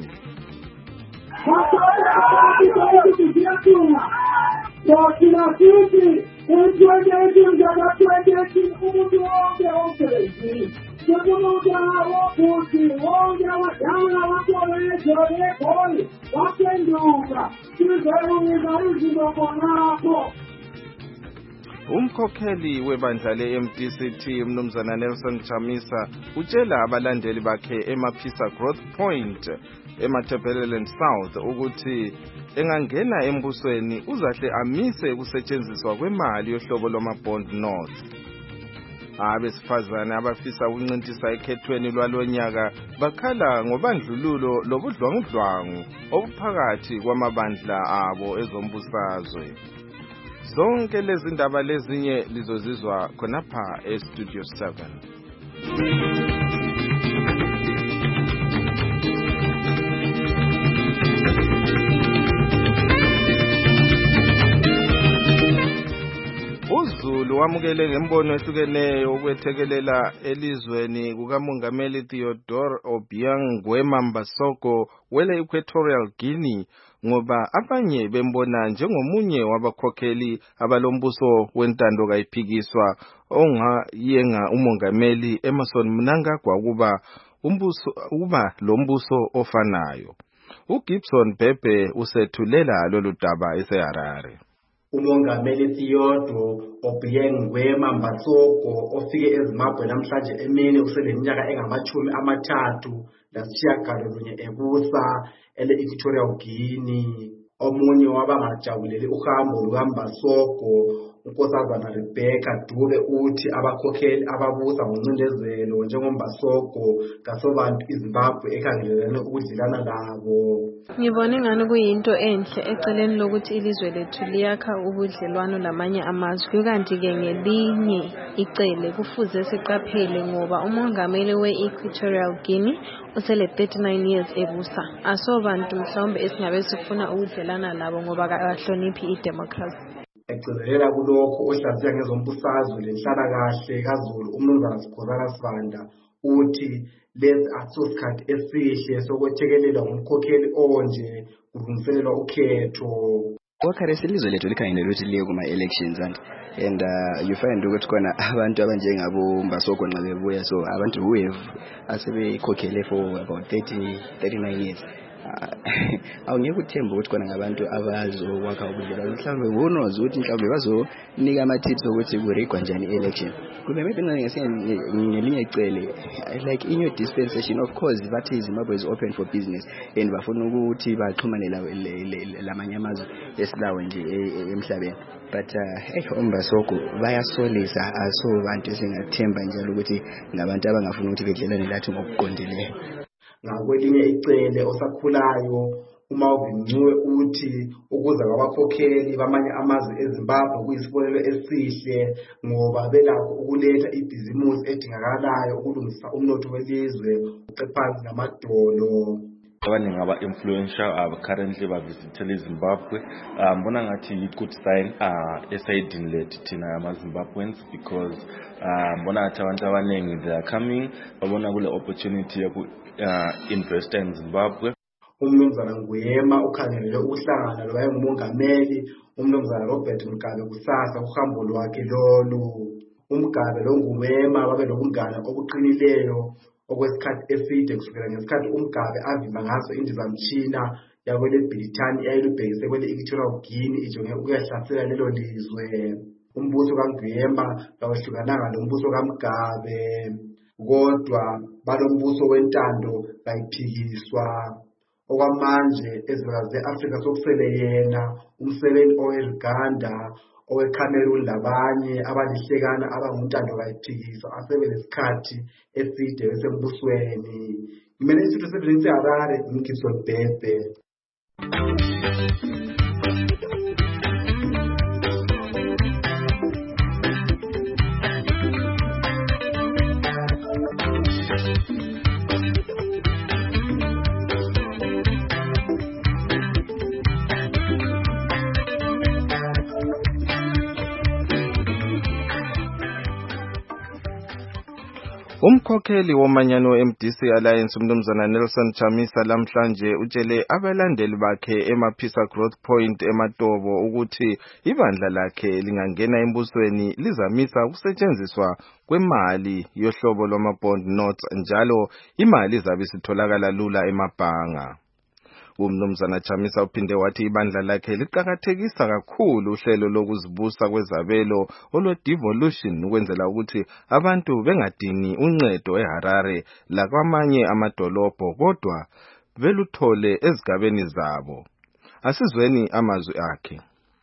Umkhokheli webandla le-MDCT umnumzana Nelson Chamisa utshela abalandeli bakhe eMaphisa Growth Point eMatabeleland South ukuthi engangena embusweni uzahle amise ukusetshenziswa kwemali yohlobo lwama-bond notes. Abesifazane abafisa ukuncintisa ekhethweni lwalonyaka bakhala ngobandlululo lobudlwangudlwangu obuphakathi kwamabandla abo ezombusazwe. Zonke lezi ndaba lezinye lizozizwa khonapha eStudio 7. uZulu wamukele ngembono ehlukeneyo ukwethekelela elizweni kukamongameli Theodore Obiang Nguema Mbasogo wele Equatorial Guinea ngoba abanye bembona njengomunye wabakhokheli abalombuso wentando kayiphikiswa ongayenga umongameli Emmerson Mnangagwa kuba lombuso ofanayo. uGibson Bhebhe usethulela lolu daba eseHarare. Umongameli Theodore Obiang Nguema Mbasogo ofike eZimbabwe namhlanje emini useleminyaka engama-33 ebusa ele-Equatorial Guinea. Omunye wabangajabuleli uhambo lukaMbasogo unkosazana Rebecca Dube uthi abakhokheli ababusa ngoncindezelo njengoMbasogo kasobantu iZimbabwe ekhangelelane ukudlelana labo. Ngibona ngani kuyinto enhle eceleni lokuthi ilizwe lethu liyakha ubudlelwano lamanye amazwe, kanti-ke ngelinye icele kufuze siqaphele ngoba umongameli we-Equatorial Guinea usele 39 years ebusa. Asobantu mhlawumbe esingabe sifuna ukudlelana labo ngoba kahloniphi idemocracy. Egcizelela kulokho ohlaziya ngezombusazwe lenhlalakahle kaZulu umnumzana Sikhosana Sibanda uthi lesi asisikhathi esihle sokwethekelela ngumkhokheli onje kulungiselelwa ukhetho. Wakharesi ilizwe lethu likhangelelwe ukuthi liye kuma-elections and you find ukuthi khona abantu abanjengabo Mbasoko nxa bebuya, so abantu who have asebekhokhele for about 39 years. Awungeke uthembe ukuthi khona ngabantu abazokwakha ubudlelwano. Mhlawumbe ngonozi ukuthi mhlawumbe bazonika ama-tips ukuthi kuregwa njani i-election. Kube maybe ngelinye icele like in your dispensation, of course bathi Zimbabwe is open for business and bafuna ukuthi baxhumane lamanye amazwe esilawo nje emhlabeni, but uMbasogo bayasolisa aso bantu esingathemba njalo ukuthi ngabantu abangafuna ukuthi bedlelane lathi ngokuqondileyo. Ngakwelinye icele osakhulayo uMalvin Ncube uthi ukuza kwabakhokheli bamanye amazwe eZimbabwe kuyisibonelo esihle ngoba belakho ukuletha ibhizimusi edingakalayo ukulungisa umnotho welizwe uqephansi namadolo. Abaningi aba-influential currently bavisithele eZimbabwe. Mbona ngathi i-good sign esayidini lethu thina ama-Zimbabweans because mbona ngathi abantu abaningi they are coming babona kule opportunity yoku investor in Zimbabwe. Umnumzana Nguema ukhangelele ukuhlangana lowayengumongameli umnumzana Robert Mugabe kusasa uhambo lwakhe lolu. umgabe lo nguwema babe nobungane obuqinileyo okwesikhathi eside kusukela ngesikhathi umgabe avimba ngaso indizamtshina yakwele Britani eyayilubhekise kwele Equatorial Guinea ijonge ukuyahlasela lelo lizwe. Umbuso kaNgwema kawehlukananga nombuso kaMgabe, kodwa balombuso wentando kayiphikiswa. Okwamanje ezizwe ze-Afrika sokusele yena umsebenzi oweRuganda oweCameroon labanye abalihlekana abanguntando kayiphikiswa asebelesikhathi eside besembusweni. Ngimele isitho seprovinsi yaHarare, Gibson Bhebhe. Umkhokheli womanyano MDC Alliance umnumzana Nelson Chamisa lamhlanje utshele abalandeli bakhe eMaphisa Growth Point eMatobo ukuthi ibandla lakhe lingangena embusweni lizamisa ukusetshenziswa kwemali yohlobo lwama-bond notes njalo imali izabe isitholakala lula emabhanga. Umnumzana Chamisa uphinde wathi ibandla lakhe liqakathekisa kakhulu uhlelo lokuzibusa kwezabelo olwe-devolution ukwenzela ukuthi abantu bengadingi uncedo eHarare lakwamanye amadolobho kodwa beluthole ezigabeni zabo. Asizweni amazwi akhe.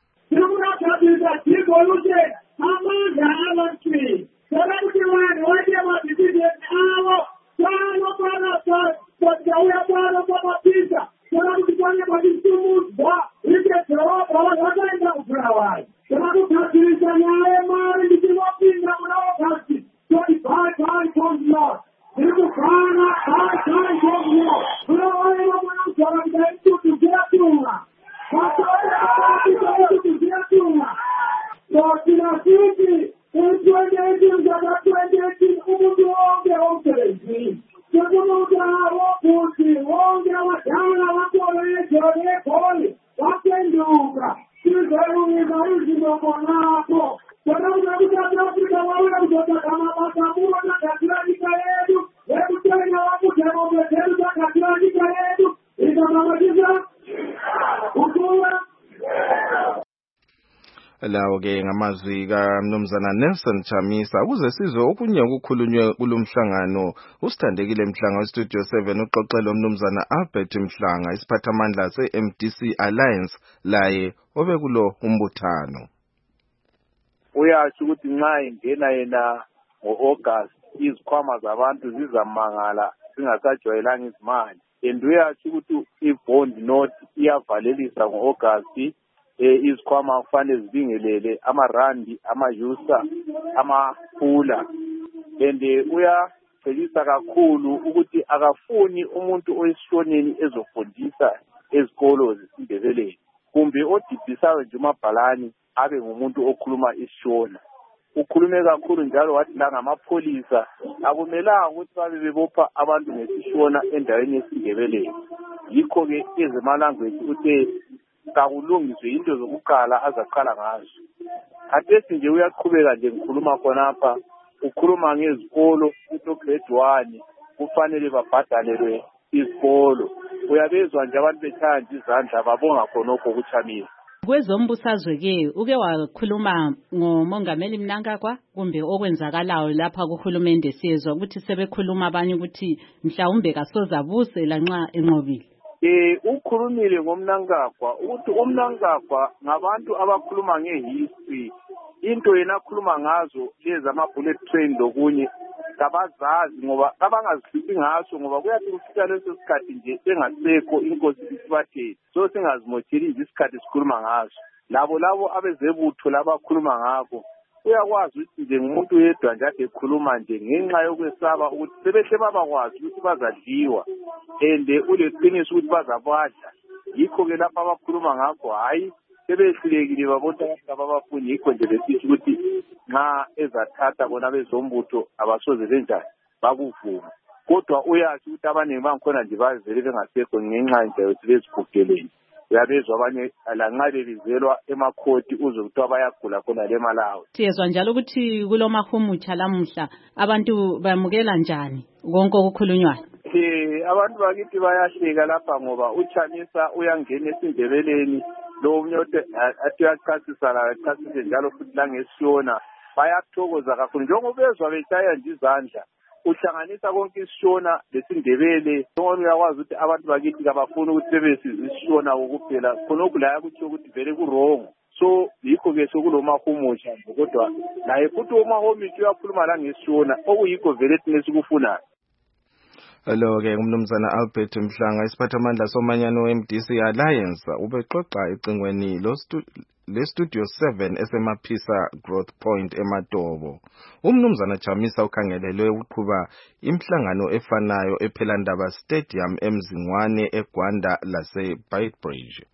Lawo ke ngamazwi kaMnumzana Nelson Chamisa ukuze sizwe okunye okukhulunywe kulomhlangano usithandekile Mhlanga weStudio 7 uxoxela uMnumzana Albert Mhlanga isiphathamandla seMDC Alliance laye obekulo umbuthano. Uyasho ukuthi nxa ingena yena ngo-August izikhwama zabantu zizamangala zingasajwayelanga izimali and uyasho ukuthi i-bond note iyavalelisa ngo-August izikhwama kufanele zibingelele amarandi, amayusa, amafula and uyacebisa kakhulu ukuthi akafuni umuntu oyisishoneni ezofundisa ezikolo zesiNdebeleni kumbe odibisayo nje uMabhalani abe ngumuntu okhuluma isishona. Ukhulume kakhulu njalo wathi la ngamapholisa akumelanga ukuthi babe bebopha abantu ngesishona endaweni yesiNdebeleni. Yikho-ke ezemalanguage uthe kakulungiswe into zokuqala azaqala ngazo. Khathesi nje uyaqhubeka nje ngikhuluma khonapha ukhuluma ngezikolo ukuthi grade 1 kufanele babhadalelwe izikolo. Uyabezwa nje abantu bethaya nje izandla babonga khonokho kuChamisa. Kwezombusazwe-ke uke wakhuluma ngomongameli Mnangagwa kumbe okwenzakalayo lapha kuhulumende siyezwa ukuthi sebekhuluma abanye ukuthi mhlawumbe kasoze abusela nxa enqobile. Ukhulumile ngomNangagwa ukuthi umNangagwa ngabantu abakhuluma ngehistory into yena akhuluma ngazo lezi ama-bullet train lokunye kabazazi ngoba abangazifisi ngaso ngoba kuyathi kufika leso sikhathi nje engasekho inkosi isibatheli so singazimotheli isikhathi sikhuluma ngaso labo abezebutho labakhuluma ngakho uyakwazi ukuthi nje ngumuntu yedwa nje ade ekhuluma nje ngenxa yokwesaba ukuthi sebehle babakwazi ukuthi bazadliwa and uleqiniso ukuthi bazabadla. Yikho-ke lapho abakhuluma ngakho hayi sebehlulekile babona ababafuni. Yikho nje besithi ukuthi nxa ezathatha bona bezombutho abasoze benjani bakuvuma kodwa uyazi ukuthi abaningi bangikhona nje bazele bengasekho ngenxa nje yokuthi bezigugeleni uyabezwa abanye lanxa bebizelwa emakhoti uzwe kuthiwa bayagula khona le Malawi. Siyezwa njalo ukuthi kulo mahumutsha lamuhla abantu bamukela njani konke okukhulunywayo. Abantu bakithi bayahleka lapha ngoba uChamisa uyangena esindebeleni lo umnyote athi uyachasisa la achasise njalo futhi langesiona bayathokoza kakhulu njengoba bezwa beshaya nje izandla uhlanganisa konke isishona lesindebele ngoba uyakwazi ukuthi abantu bakithi kabafuni ukuthi sebesizishona ukuphela khonokho la ukuthi ukuthi vele kurongo so yikho ke sokulomahumutsha kodwa naye futhi umahomithi uyakhuluma la ngesishona okuyikho vele thina sikufunayo. Lo-ke umnumzana Albert Mhlanga isiphathamandla somanyano we-MDC Alliance ubexoxa ecingweni le-Studio 7 esemaphisa Growth Point eMatobo. Umnumzana Chamisa ukhangelelwe ukuqhuba imhlangano efanayo ePhelandaba Stadium eMzingwane eGwanda lase-Beitbridge.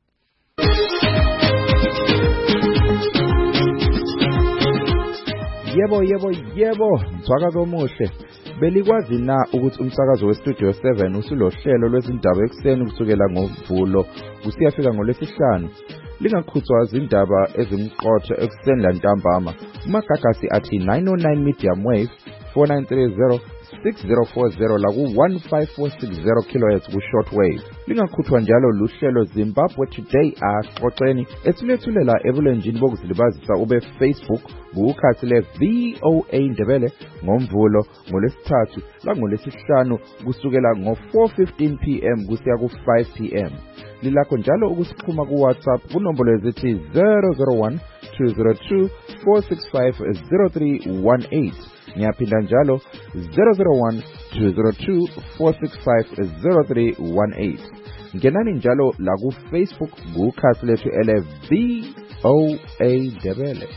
Yebo, mthwakazi omuhle. Belikwazi na ukuthi umsakazo weStudio 7 usulohlelo lwezindaba ekseni kusukela ngoMvulo kusiyafika ngoLwesihlanu? Lingakhuthwa izindaba ezimqotho ekseni lantambama. Umagagasi athi 909 medium wave 4930 6040 la ku-15460 kHz ku-shortwave. Lingakhuthwa njalo luhlelo Zimbabwe Today axoxeni ethulethulela ebulenjini bokuzilibazisa ube-Facebook ngukhathi le-VOA Ndebele ngoMvulo ngoLwesithathu langolwesihlanu kusukela ngo-4:15 PM kusiya ku-5 PM. Lilakho njalo ukusixhuma ku-WhatsApp kunombolo ezithi 001 202 465 0318. Ngiyaphinda njalo 001 202 465 0318. Ngenani njalo la ku-Facebook kukhasi lethu ele-VOA Ndebele.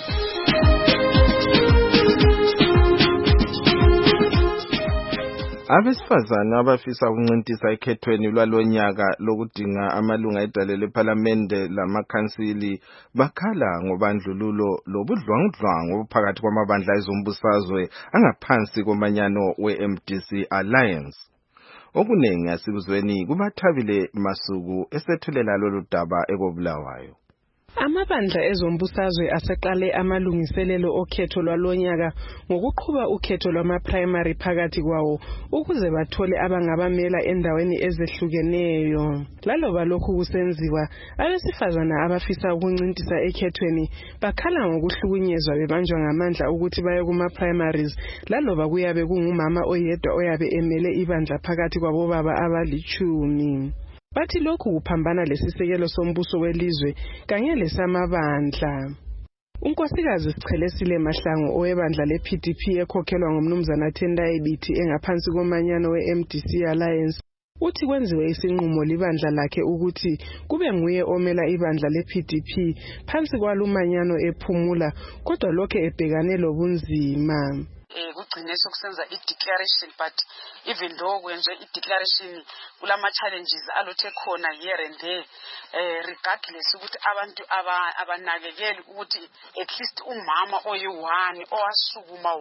Abesifazana abafisa ukuncintisa ekhethweni lwalonyaka lokudinga amalunga edale lephalamende lamakhansili bakhala ngobandlululo lobudlwangudlwangu obuphakathi kwamabandla ezombusazwe angaphansi komanyano we-MDC Alliance. Okuningi asikuzweni kubathabile Masuku esethulela lolu daba ekobulawayo. Amabandla ezombusazwe aseqale amalungiselelo okhetho lwalonyaka ngokuqhuba ukhetho lwama-primary phakathi kwawo ukuze bathole abangabamela endaweni ezehlukeneyo. Laloba lokhu kusenziwa, abesifazana abafisa ukuncintisa ekhethweni bakhala ngokuhlukunyezwa bebanjwa ngamandla ukuthi baye kuma-primaries laloba kuyabe kungumama oyedwa oyabe emele ibandla phakathi kwabobaba abali-10. Bathi lokhu kuphambana lesisekelo sombuso welizwe kanye lesamabandla. Unkosikazi Sichelesile Mahlangu owebandla le-PDP ekhokhelwa ngumnumzana Tendai Biti engaphansi komanyano we-MDC Alliance uthi kwenziwe isinqumo libandla lakhe ukuthi kube nguye omela ibandla le-PDP phansi kwalumanyano ephumula kodwa lokho ebhekane lobunzima. Kugcine sokusenza i-declaration but even though kwenziwe i-declaration kulama challenges alothe khona here and there regardless ukuthi abantu abanakekeli ukuthi at least umama oyi-1 owasukuma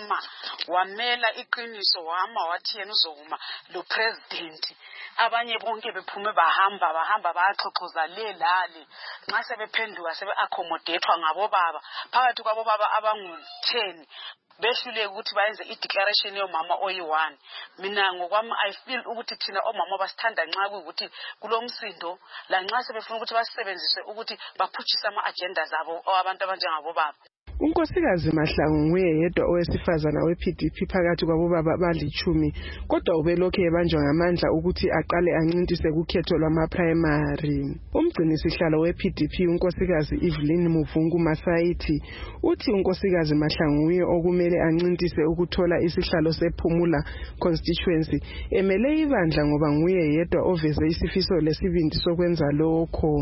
wamela iqiniso wathi yena uzokuma lo president abanye bonke bephume bahamba baxoxoza lelale nxa sebephenduka sebe-accommodatethwa ngabobaba phakathi kwabobaba abangu-10 behluleke ukuthi bayenze i-declaration yomama oyi-1. Mina ngokwami I feel ukuthi thina omama basithanda nxa kuyukuthi kulomsindo lanxa sebefuna ukuthi basebenzise ukuthi baphutshise ama-agenda zabo abantu abanjengabobaba. Unkosikazi Mahlangu nguye yedwa owesifazana we-PDP phakathi kwabobaba abali-10 kodwa ubelokhu ebanjwa ngamandla ukuthi aqale ancintise kukhetho lwama-primary. Umgcinisihlalo we-PDP unkosikazi Evelyn Muvungu Masayithi uthi unkosikazi Mahlangu nguye okumele ancintise ukuthola isihlalo sePhumula constituency emele ibandla ngoba nguye yedwa oveze isifiso lesibindi sokwenza lokho.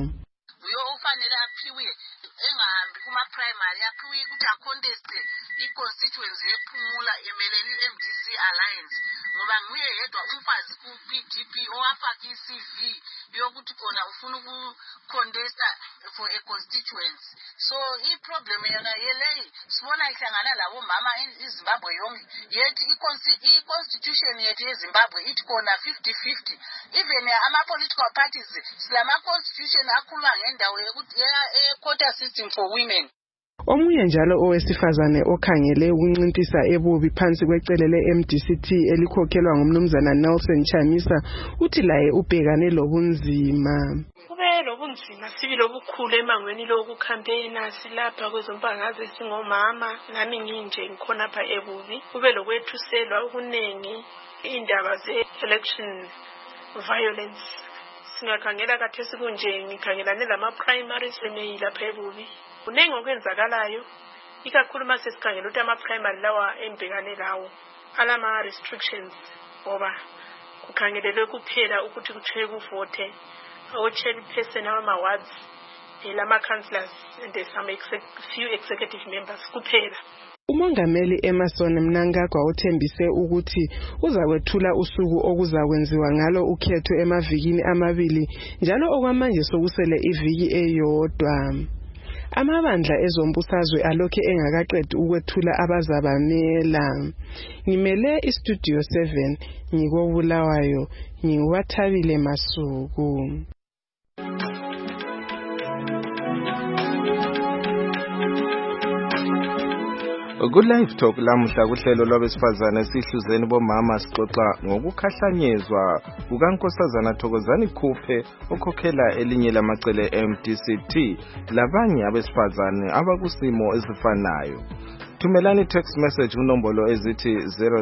Primary yakhiwe ukuthi acontest i-constituency constituency ephumula emeleni MDC Alliance ngoba nguye yedwa umfazi ku PDP owafaka iCV yokuthi khona ufuna ukucontesta for a constituency. So i-problem yana yeleyi sibona ihlangana labo mama iZimbabwe yonke yethi i-constitution yethu yeZimbabwe ithi khona 50-50. Even ama-political parties silama-constitution akhuluma ngendawo ye-quota system for women. Omunye njalo owesifazane okhangele ukuncintisa ebubi phansi kwecele le-MDCT elikhokhelwa ngumnumzana Nelson Chamisa uthi laye ubhekane lobunzima. Kube lobunzima sibili obukhulu emangweni lokucampaigna silapha kwezombangazwe singomama nami nginje ngikhona apha ebubi. Kube lokwethuselwa okunengi indaba ze-election violence. Singakhangela kathesi kunje ngikhangelane lama-primaries lapha ebubi. Kunengi okwenzakalayo ikakhulu mase sikhangela ukuthi ama-primary lawa embhekane lawo alama-restrictions ngoba kukhangelelwe kuphela ukuthi kuthiwe kuvote o-chairperson abama-wards lama-councillors and some few executive members kuphela. Umongameli Emmerson Mnangagwa uthembise ukuthi uzakwethula usuku okuzakwenziwa ngalo ukhetho emavikini amabili njalo okwamanje sokusele iviki eyodwa. Amabandla ezombusazwe alokhe engakaqedi ukwethula abazabamela. Ngimele iStudio 7 ngikobulawayo ngiwathabile Masuku. Ku-Live Talk lamuhla kuhlelo lwabesifazane sihluzeni bomama sixoxa ngokukhahlanyezwa kukaNkosazana Thokozani Khuphe okhokhela elinye lamacele MDCT labanye abesifazane abakusimo ezifanayo. Thumelani text message kunombolo ezithi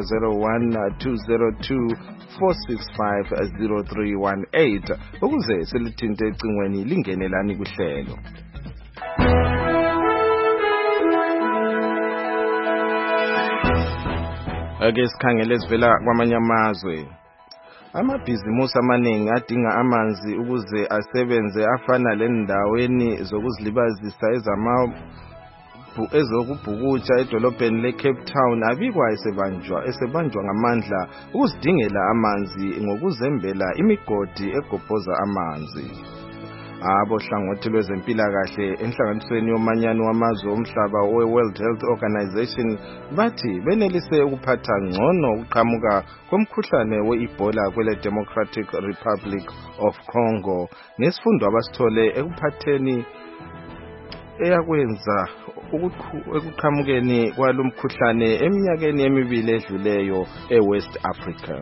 001-202-465-0318 ukuze silithinte ecingweni lingenelani kuhlelo. Ake sikhangele sivela kwamanye amazwe. Amabhizimusi amaningi adinga amanzi ukuze asebenze afana lendaweni zokuzilibazisa ezokubhukutsha edolobheni leCape Town abikwa esebanjwa ngamandla ukuzidingela amanzi ngokuzembela imigodi egobhoza amanzi. Abohlangothi lwezempilakahle enhlanganisweni yomanyano wamazwe omhlaba we-World Health Organization bathi benelise ukuphatha ngcono ukuqhamuka komkhuhlane we-Ebola kwele Democratic Republic of Congo ngesifundo abasithole ekuphatheni eyakwenza ekuqhamukeni kwalomkhuhlane eminyakeni emibili edluleyo eWest Africa.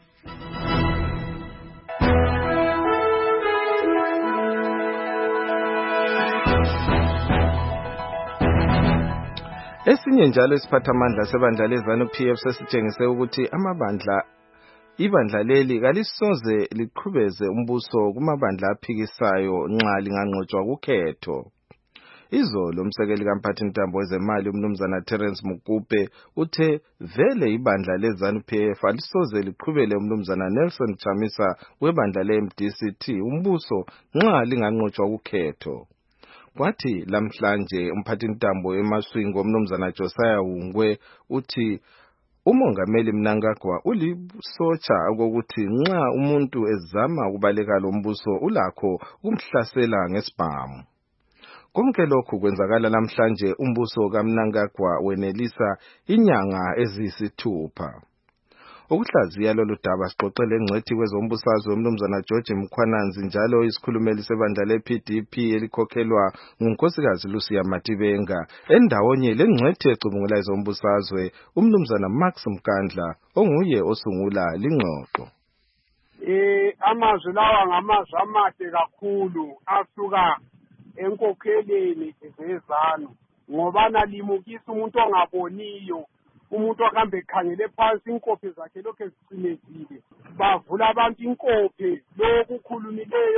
Esinye njalo isiphathamandla sebandla leZANU-PF sesitshengise ukuthi ibandla leli kalisoze liqhubeze umbuso kumabandla aphikisayo nxa linganqotshwa kukhetho. Izolo umsekeli kamphathintambo wezemali umnumzana Terence Mukupe uthe vele ibandla leZANU-PF alisoze liqhubele umnumzana Nelson Chamisa webandla le-MDCT umbuso nxa linganqotshwa kukhetho. Kwathi lamhlanje umphathintambo eMaswingo umnumzana Josiah Hungwe uthi umongameli Mnangagwa ulisotsha okokuthi nxa umuntu ezama ukubaleka lo mbuso ulakho ukumhlasela ngesibhamu. Konke lokhu kwenzakala namhlanje umbuso kaMnangagwa wenelisa inyanga eziyisithupha. Ukuhlaziya lolu daba sixoxele engcwethi kwezombusazwe umnumzana George Mkhwananzi njalo isikhulumeli sebandla le-PDP elikhokhelwa ngunkosikazi Lucia Matibenga endawonye lengcwethi ecubungula ezombusazwe umnumzana Max Mkandla onguye osungula lingxoxo. Amazwi lawa ngamazwi amade kakhulu asuka enkokheleni zezanu ngoba nalimukisa umuntu ongaboniyo umuntu akambe ekhangele phansi inkophe zakhe lokho ezicimezile bavula abantu inkophe lokukhulumileyo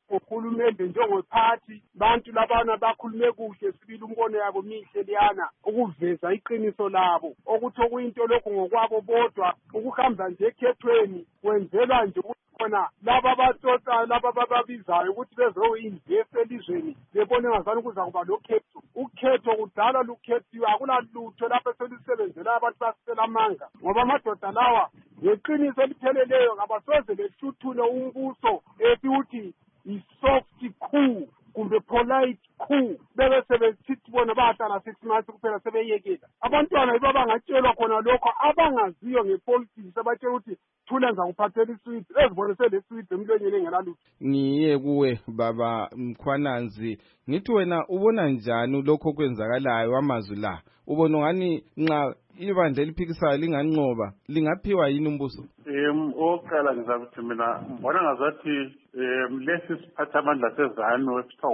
uhulumende njengophathi bantu labana bakhulume kuhle sibili umbono yabo mihle liyana ukuveza iqiniso labo okuthi okuyinto lokhu ngokwabo bodwa ukuhamba nje ekhethweni kwenzelwa nje khona laba batsotsa laba bababizayo ukuthi bezoinvest elizweni bebone ngazani kuza kuba lokhetho ukhetho kudala lukhethiwe akulalutho lapho selisebenzela abantu basela amanga ngoba amadoda lawa ngeqiniso elipheleleyo ngabasoze behluthule umbuso ukuthi i-soft coup kumbe polite coup bebe sebesithi bona bahlala 6 months kuphela sebeyekela abantwana yibo abangatshelwa khona lokho abangaziyo ngepolitics abatshela ukuthi thula ngizakuphathela iswidi ezibonise leswidi emlonyeni engelalutho. Ngiye kuwe baba Mkhwananzi ngithi wena ubona njani lokho kwenzakalayo amazwi la ubona ngani nxa ibandla eliphikisayo linganqoba lingaphiwa yini umbuso? Oqala ngizakuthi mina mbona ngazathi lesi siphathamandla sezanu esithiwa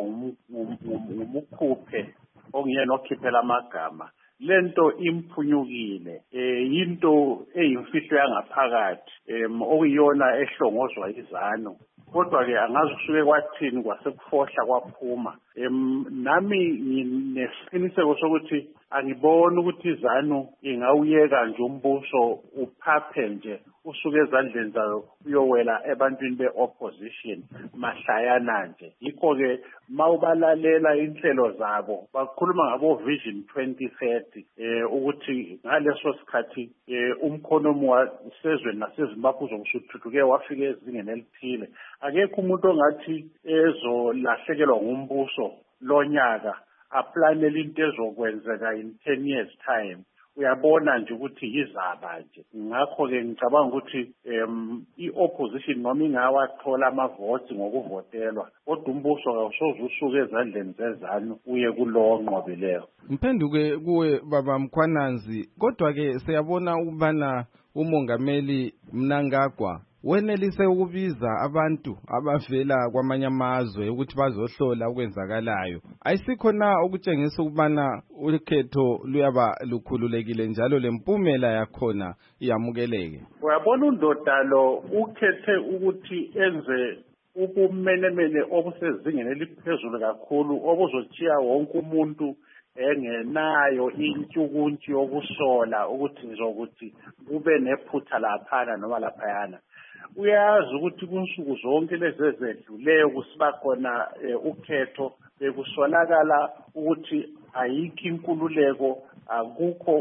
umukhuphe ongiyena okhiphela amagama lento imphunyukile yinto eyimfihlo yangaphakathi okuyiyona ehlongozwa izanu kodwa ke angazi kusuke kwathini kwasekufohla kwaphuma nami nginesiqiniseko sokuthi angiboni ukuthi izanu ingawuyeka nje umbuso uphaphe nje usuke ezandleni zayo uyowela ebantwini be-opposition mahlayana nje yikho-ke mawubalalela inhlelo zabo bakhuluma ngabo-vision 2030 ukuthi ngaleso sikhathi umkhonomi wasezweni nasezimbabwe uzokusuthuthuke wafika ezingeni elithile akekho umuntu ongathi ezolahlekelwa ngumbuso lonyaka aplanele into ezokwenzeka in 10 years time uyabona nje ukuthi yizaba nje ngakho-ke ngicabanga ukuthi i-opposition noma ingawathola amavoti ngokuvotelwa kodwa umbuso kawusoze usuke ezandleni zezanu uye kulowo onqobileyo. Mphenduke kuwe baba Mkhwananzi kodwa-ke siyabona ukubana umongameli Mnangagwa wenelise ukubiza abantu abavela kwamanye amazwe ukuthi bazohlola ukwenzakalayo ayisikho na ukutshengisa ukubana ukhetho luyaba lukhululekile njalo lempumela yakhona iyamukeleke? Uyabona undoda lo ukhethe ukuthi enze ubumenemene obusezingeni eliphezulu kakhulu obuzotshiya wonke umuntu engenayo intshukuntshi yokusola ukuthi ngizokuthi kube nephutha laphana noma laphayana. Uyazi ukuthi kunsuku zonke lezi ezedluleyo kusiba khona ukhetho bekusolakala ukuthi ayikho inkululeko akukho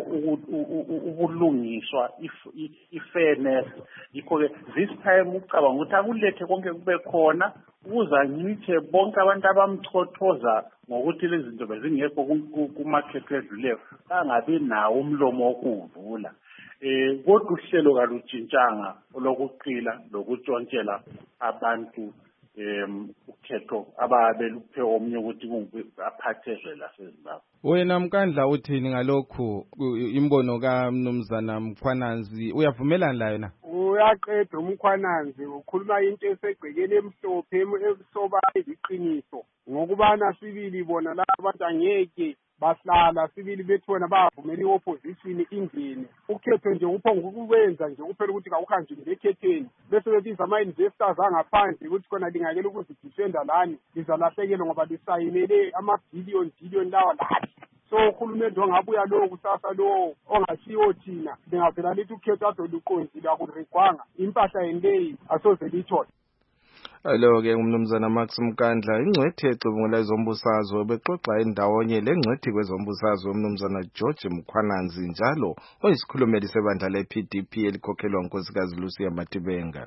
ubulungiswa i-fairness yikho-ke this time ucabanga ukuthi akulethe konke kube khona ukuze ngithe bonke abantu abamchothoza ngokuthi lezi zinto bezingekho kumakhetho edluleyo bangabi nawo umlomo wokuwuvula. Kodwa uhlelo kalutshintshanga lokuqila lokutshontshela abantu ukhetho ababeluphe omnye ukuthi aphathezwe laseZimbabwe. Wena Mkandla uthini ngalokhu imbono kaMnumzana Mkhwananzi uyavumelana layo na? Uyaqeda uMkhwananzi ukhuluma into esegcekele emhlophe esoba iziqiniso ngokubana sibili bona la abantu angeke bahlala sibili bethona bavumela i-opposition ingene ukhetho nje uphonga ukwenza nje kuphela ukuthi kawuhanjwe ngekhetheni bese bebiza ama-investors angaphandle ukuthi khona lingakela ukuzidifenda lani lizalahlekelwa ngoba lisayinele ama-billion lawa lathi. So uhulumende ongabuya lowo kusasa lowo ongashiwo thina lingavela lithi ukhetho azoluqondile akulirigwanga impahla yenleyi asoze lithole. Alo-ke umnumzana Max Mkandla ingcwethi ecubungula ezombusazwe bexoxa endawonye lengcwethi kwezombusazwe umnumzana George Mkhwananzi njalo oyisikhulumeli sebandla le-PDP elikhokhelwa ngunkosikazi Lucia Matibenga.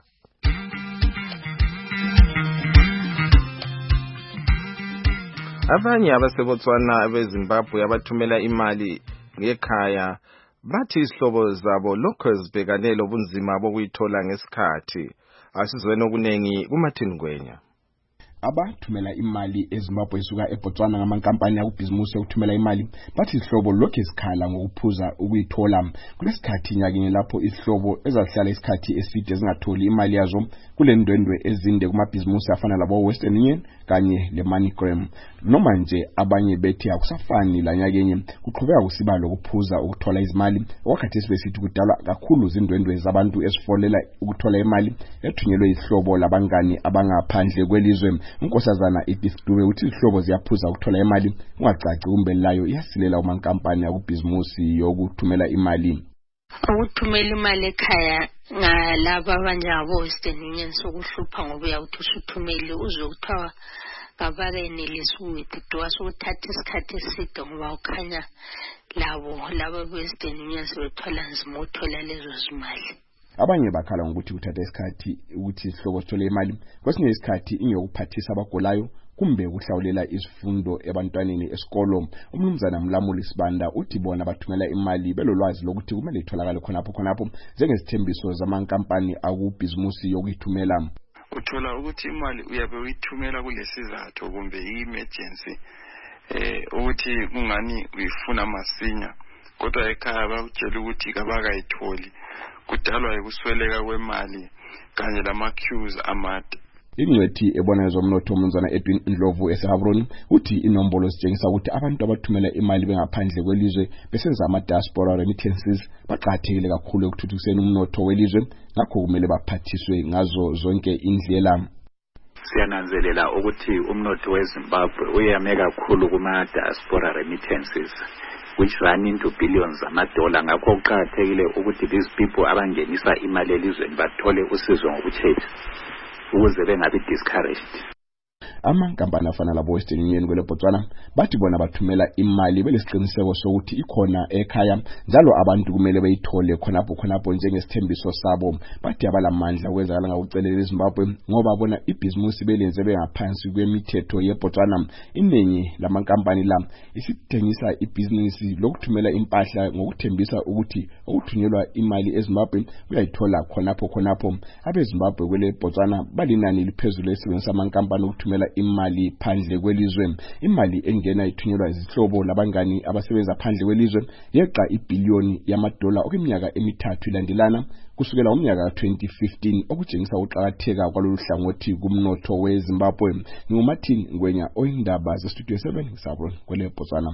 Abanye abaseBotswana beZimbabwe abathumela imali ngekhaya bathi isihlobo zabo lokho zibhekanele ubunzima bokuyithola ngesikhathi. Asizwene okunengi kuMartin Ngwenya. Abathumela imali eZimbabwe isuka eBotswana ngamankampani akubhizimusi ukuthumela imali bathi isihlobo lokho esikhala ngokuphuza ukuyithola kulesikhathi nyakini lapho isihlobo ezahlala isikhathi eside ezingatholi imali yazo kulendwendwe ezinde kumabhizimusi afana labo Western Union kanye leMoneygram. Noma nje abanye bethi akusafani lanyakenye kuqhubeka kusiba lokuphuza ukuthola izimali wakati esibesithi kudalwa kakhulu izindwendwe zabantu esifolela ukuthola imali ethunyelwe isihlobo labangani abangaphandle kwelizwe unkosazana Edith Dube uthi izihlobo ziyaphuza ukuthola imali ungacaci kumbe layo iyasilela uma inkampani yakubhizimusi yokuthumela imali. Ukuthumela imali ekhaya ngalabo abanjengabo Western Union sokuhlupha ngoba uyawuthi usuthumele uzwe kuthiwa kabakenelisi ukuwithdraw sokuthatha isikhathi eside ngoba ukhanya labo Western Union sebethola nzima ukuthola lezo zimali. Abanye bakhala ngokuthi kuthatha isikhathi ukuthi isihlobo sithole imali, kwesinye isikhathi ingekuphathisa abagolayo kumbe ukuhlawulela izifundo ebantwaneni esikolo. Umnumzana Mlamuli Sibanda uthi bona bathumela imali belolwazi lokuthi kumele itholakale khonapho njengesithembiso zamankampani akubhizimusi yokuyithumela. Uthola ukuthi imali uyabe uyithumela kulesizathu kumbe i-emergency ukuthi kungani uyifuna masinya, kodwa ekhaya bakutshela ukuthi kabakayitholi, kudalwa ukusweleka kwemali kanye lama-queues amade. Ingcwethi ebona zomnotho umnumzana Edwin Ndlovu eseHavroni uthi inombolo zitshengisa ukuthi abantu abathumela imali bengaphandle kwelizwe besenza ama-diaspora remittances baqathekile kakhulu ekuthuthukiseni umnotho welizwe, ngakho kumele baphathiswe ngazo zonke indlela. Siyananzelela ukuthi umnotho weZimbabwe uyame kakhulu kuma-diaspora remittances which run into billions $. Ngakho kuqakathekile ukuthi these people abangenisa imali elizweni bathole usizo ngokuthetha ukuze bengabi discouraged. Amankampani afana labo Western Union kwele Botswana bathi bona bathumela imali belesiqiniseko sokuthi ikhona ekhaya njalo abantu kumele bayithole khonapho njengesithembiso sabo. Bathi abalamandla ukwenzakala ngakucelela eZimbabwe ngoba bona ibhizimusi belenze bengaphansi kwemithetho yeBotswana. Iningi lamankampani la isithengisa ibhizinisi lokuthumela impahla ngokuthembisa ukuthi ukuthunyelwa imali eZimbabwe uyayithola khonapho. AbeZimbabwe kwele Botswana balinani liphezulu esebenzisa amankampani ukuthumela imali phandle kwelizwe. Imali engena ithunyelwa izihlobo labangani abasebenza phandle kwelizwe yeqa ibillion $, okweminyaka emithathu ilandelana kusukela umnyaka 2015, okutshengisa ukuqakatheka kwalolu hlangothi kumnotho weZimbabwe. NguMartin Ngwenya oyindaba zeStudio 7 Sabron kwele Botswana.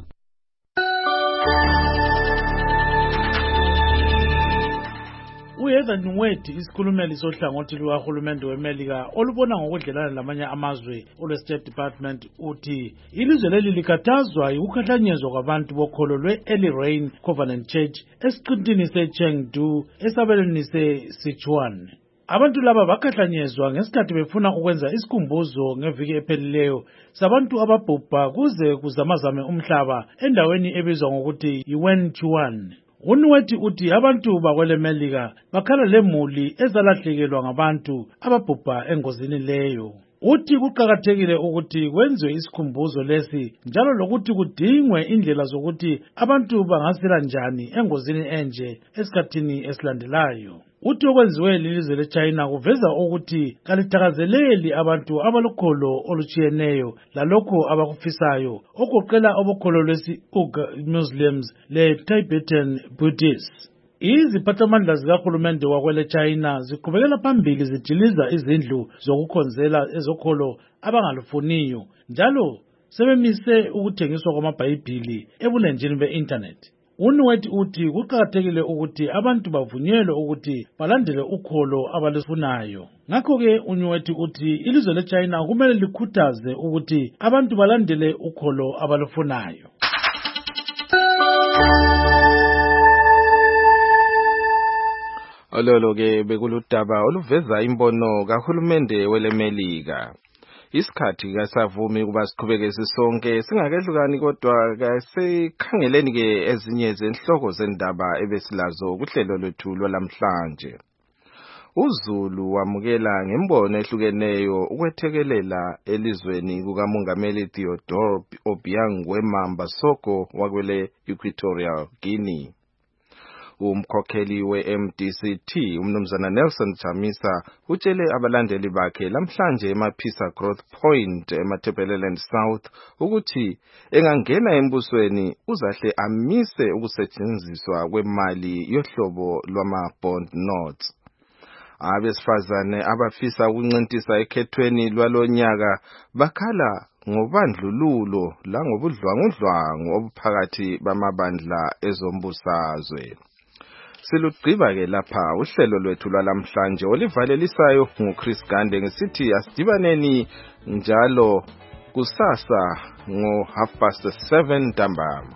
Uheather Nungweti isikhulumeli sohlangothi lukahulumende weMelika olubona ngokudlelana lamanye amazwe olwe-State Department uthi ilizwe leli likhathazwa yikukhahlanyezwa kwabantu bokholo lwe-Early Rain Covenant Church esiqintini seChengdu esabelweni seSichuan. Abantu laba bakhahlanyezwa ngesikhathi befuna ukwenza isikhumbuzo ngeviki ephelileyo sabantu ababhubha kuze kuzamazame umhlaba endaweni ebizwa ngokuthi yiWenchuan. Unweti uthi abantu bakwele Melika bakhala lemuli ezalahlekelwa ngabantu ababhubha engozini leyo. Uthi kuqakathekile ukuthi kwenziwe isikhumbuzo lesi njalo lokuthi kudingwe indlela zokuthi abantu bangasila njani engozini enje esikhathini esilandelayo. Uthi okwenziwe lilizwe leChina kuveza ukuthi kalithakazeleli abantu abalokholo olutshiyeneyo lalokho abakufisayo okuqela obokholo lwesi-Uyghur Muslims le-Tibetan Buddhists. Iziphathamandla zikahulumende wakwele China ziqhubekela phambili zidiliza izindlu zokukhonzela ezokholo abangalufuniyo njalo sebemise ukuthengiswa kwamabhayibhili ebulenjini be-internet. Unweti uthi kuqakathekile ukuthi abantu bavunyelwe ukuthi balandele ukholo abalufunayo. Ngakho-ke Unweti uthi ilizwe leChina kumele likhuthaze ukuthi abantu balandele ukholo abalufunayo. Ololo-ke bekuludaba oluveza imbono kahulumende weleMelika. Isikhathi kasavumi kuba siqhubeke sisonke singakehlukani kodwa kasekhangeleni-ke ezinye zenhloko zendaba ebesilazo kuhlelo lwethu lwalamhlanje. uZulu wamukela ngembono ehlukeneyo ukwethekelela elizweni kukamongameli Theodore Obiang Nguema Soko wakwele Equatorial Guinea. Umkhokheli we-MDCT umnumzana Nelson Chamisa utshele abalandeli bakhe lamhlanje eMaphisa Growth Point eMatabeleland South ukuthi engangena embusweni uzahle amise ukusetshenziswa kwemali yohlobo lwama-bond notes. Abesifazane abafisa ukuncintisa ekhethweni lwalonyaka bakhala ngobandlululo langobudlwangudlwangu obuphakathi bamabandla ezombusazwe. Silugqiba-ke lapha uhlelo lwethu lwalamhlanje olivalelisayo nguChris Gande ngesithi asidibaneni njalo kusasa ngo7:30 ntambama.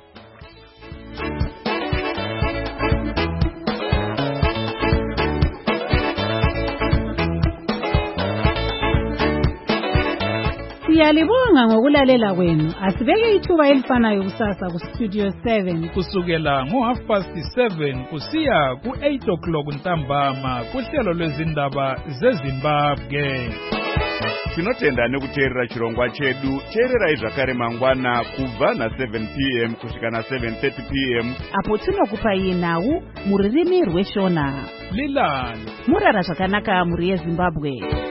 Siyalibonga ngokulalela kwenu. Asibeke ithuba elifanayo kusasa ku Studio 7 kusukela ngo7:30 kusiya ku8 ntambama kuhlelo lwezindaba zeZimbabwe. Tinotenda nekuteerera chirongwa chedu. Teererai zvakare mangwana kubva na7 p.m. kusvika na7:30 p.m. apo tinokupai nhau muririmi rweshona. Lilani murara zvakanaka muri yeZimbabwe.